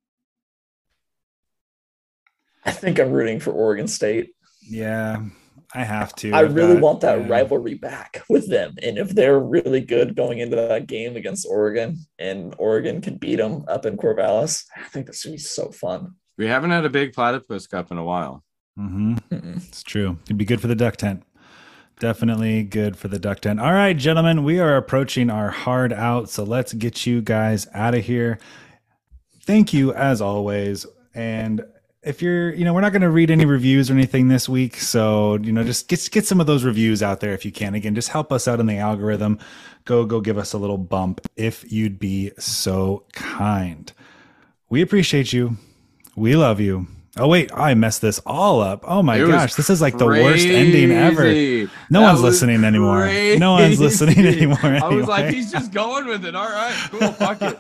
I think I'm rooting for Oregon State. Yeah, I have to. I I've really got, want that yeah. rivalry back with them. And if they're really good going into that game against Oregon and Oregon can beat them up in Corvallis, I think that's going to be so fun. We haven't had a big Platypus Cup in a while. Mm-hmm. It's true. It'd be good for the duck tent. Definitely good for the duck tent. All right, gentlemen, we are approaching our hard out, so let's get you guys out of here. Thank you as always. And if you're, you know, we're not going to read any reviews or anything this week, so, you know, just get get some of those reviews out there if you can. Again, just help us out in the algorithm. Go go give us a little bump if you'd be so kind. We appreciate you. We love you. Oh, wait, I messed this all up. Oh, my It gosh. This is like crazy. the worst ending ever. No That one's was listening anymore. crazy. No one's listening anymore. Anyway. I was like, he's just going with it. All right, cool. Fuck it.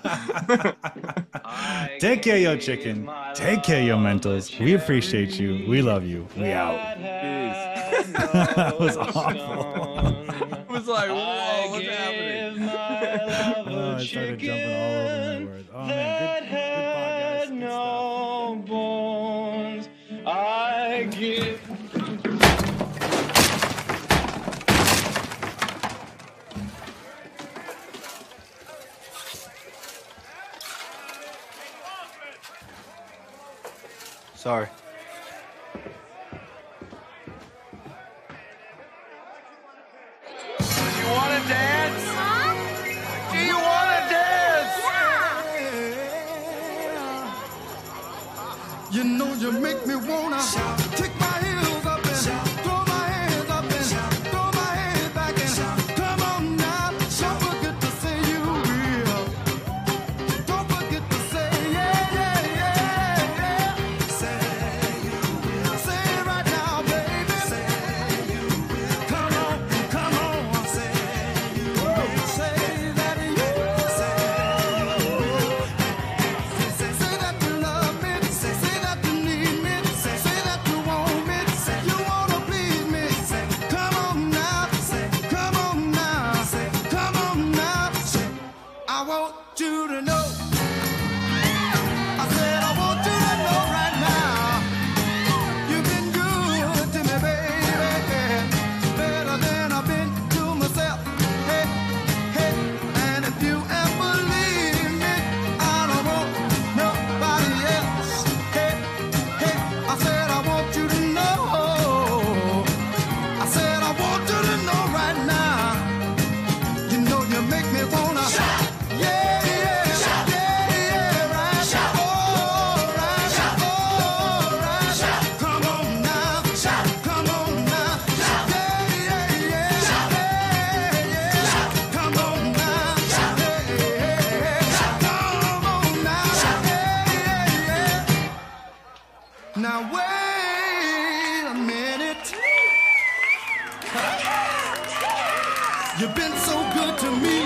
Take care, yo chicken. Take care, yo mentals. We appreciate you. We love you. We out. That was awful. It was like, whoa, what's happening? Oh, I started jumping all over my words. Oh, man. Good, good podcast. Good no bones. I give. Sorry. Do you want to dance? Do you want to dance? You know you make me wanna kick my heels up and throw my hands up and throw my head back and come on now. Don't forget to say you will. Don't forget to say yeah, yeah, yeah, yeah. Say you will. Say it right now, baby. Say you will. Come on, come on. Say you will. Say that you will. Say you will. Say, say that you love me. Say, say that you need me. Say, say that you want me. Say you wanna please me. Say, come on now. Say, come on now. Say, come on now. Say, I want you to know. I said I want you to know right now. You've been good to me, baby. Better than I've been to myself. Hey, hey. And if you ever leave me, I don't want nobody else. Hey, hey. I said I want you to know. I said I want you to know right now. You know you make me wanna. Yeah, yeah, yeah, yeah, right. All right, all right. Come on now, come on now. Yeah, yeah, yeah, yeah, yeah. Come on now, yeah, yeah, come on now. Yeah, yeah, yeah. Now wait a minute. You've been so good to me.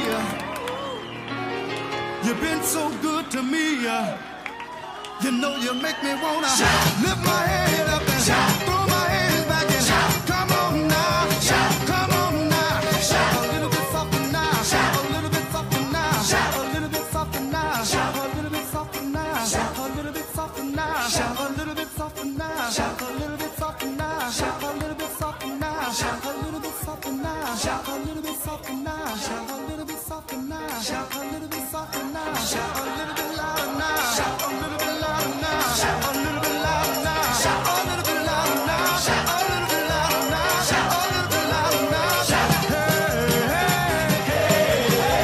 You've been so good to me. You know you make me wanna lift my head up and throw my hands back and come on now, come on now. A little bit softer now, a little bit softer now, a little bit softer now, a little bit softer now, a little bit softer now, a little bit softer now, a little bit softer now, a little bit softer now, a little bit softer now, a little bit softer now, a little bit softer now, a little bit softer now, a little bit louder now, a little bit louder now, a little bit louder now, a little bit louder now, a little bit louder now, a little bit louder now. Hey,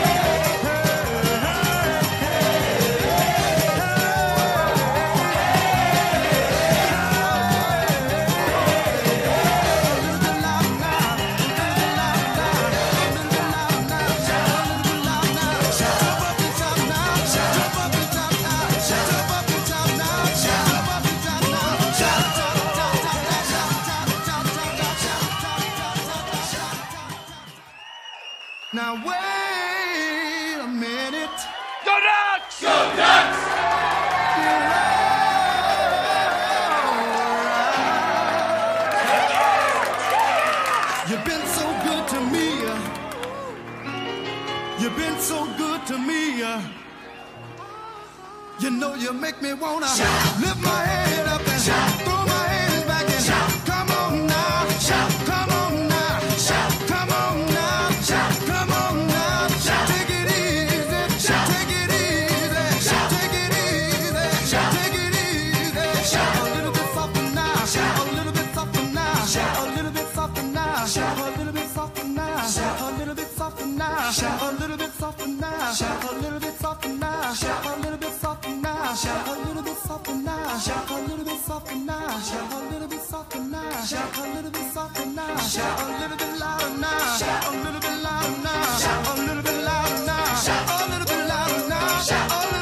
hey, hey, hey, hey, hey. been so good to me. You've been so good to me. You know you make me wanna shout. Lift my head up and shout. Throw my hands back and shout. Come on now, shout. Come on now, shout. Come on now, shout. Come on now, shout. Take it easy, shout. Take it easy, shout. Take it easy, shout. Take it easy, shout. A little bit softer now, shout. A little bit softer now, shout. A little bit softer now, shout. A little bit softer now, shout. A little bit softer now, shout. A little bit softer now, shout. A little bit softer now, shout. A little bit softer now, shout. A little bit softer now, shout. A little bit softer now, shout. A little bit softer now, shout. A little bit softer now, shout. A little bit louder now, shout. A little bit louder now, shout. A little bit louder now, shout. A little bit louder now, shout.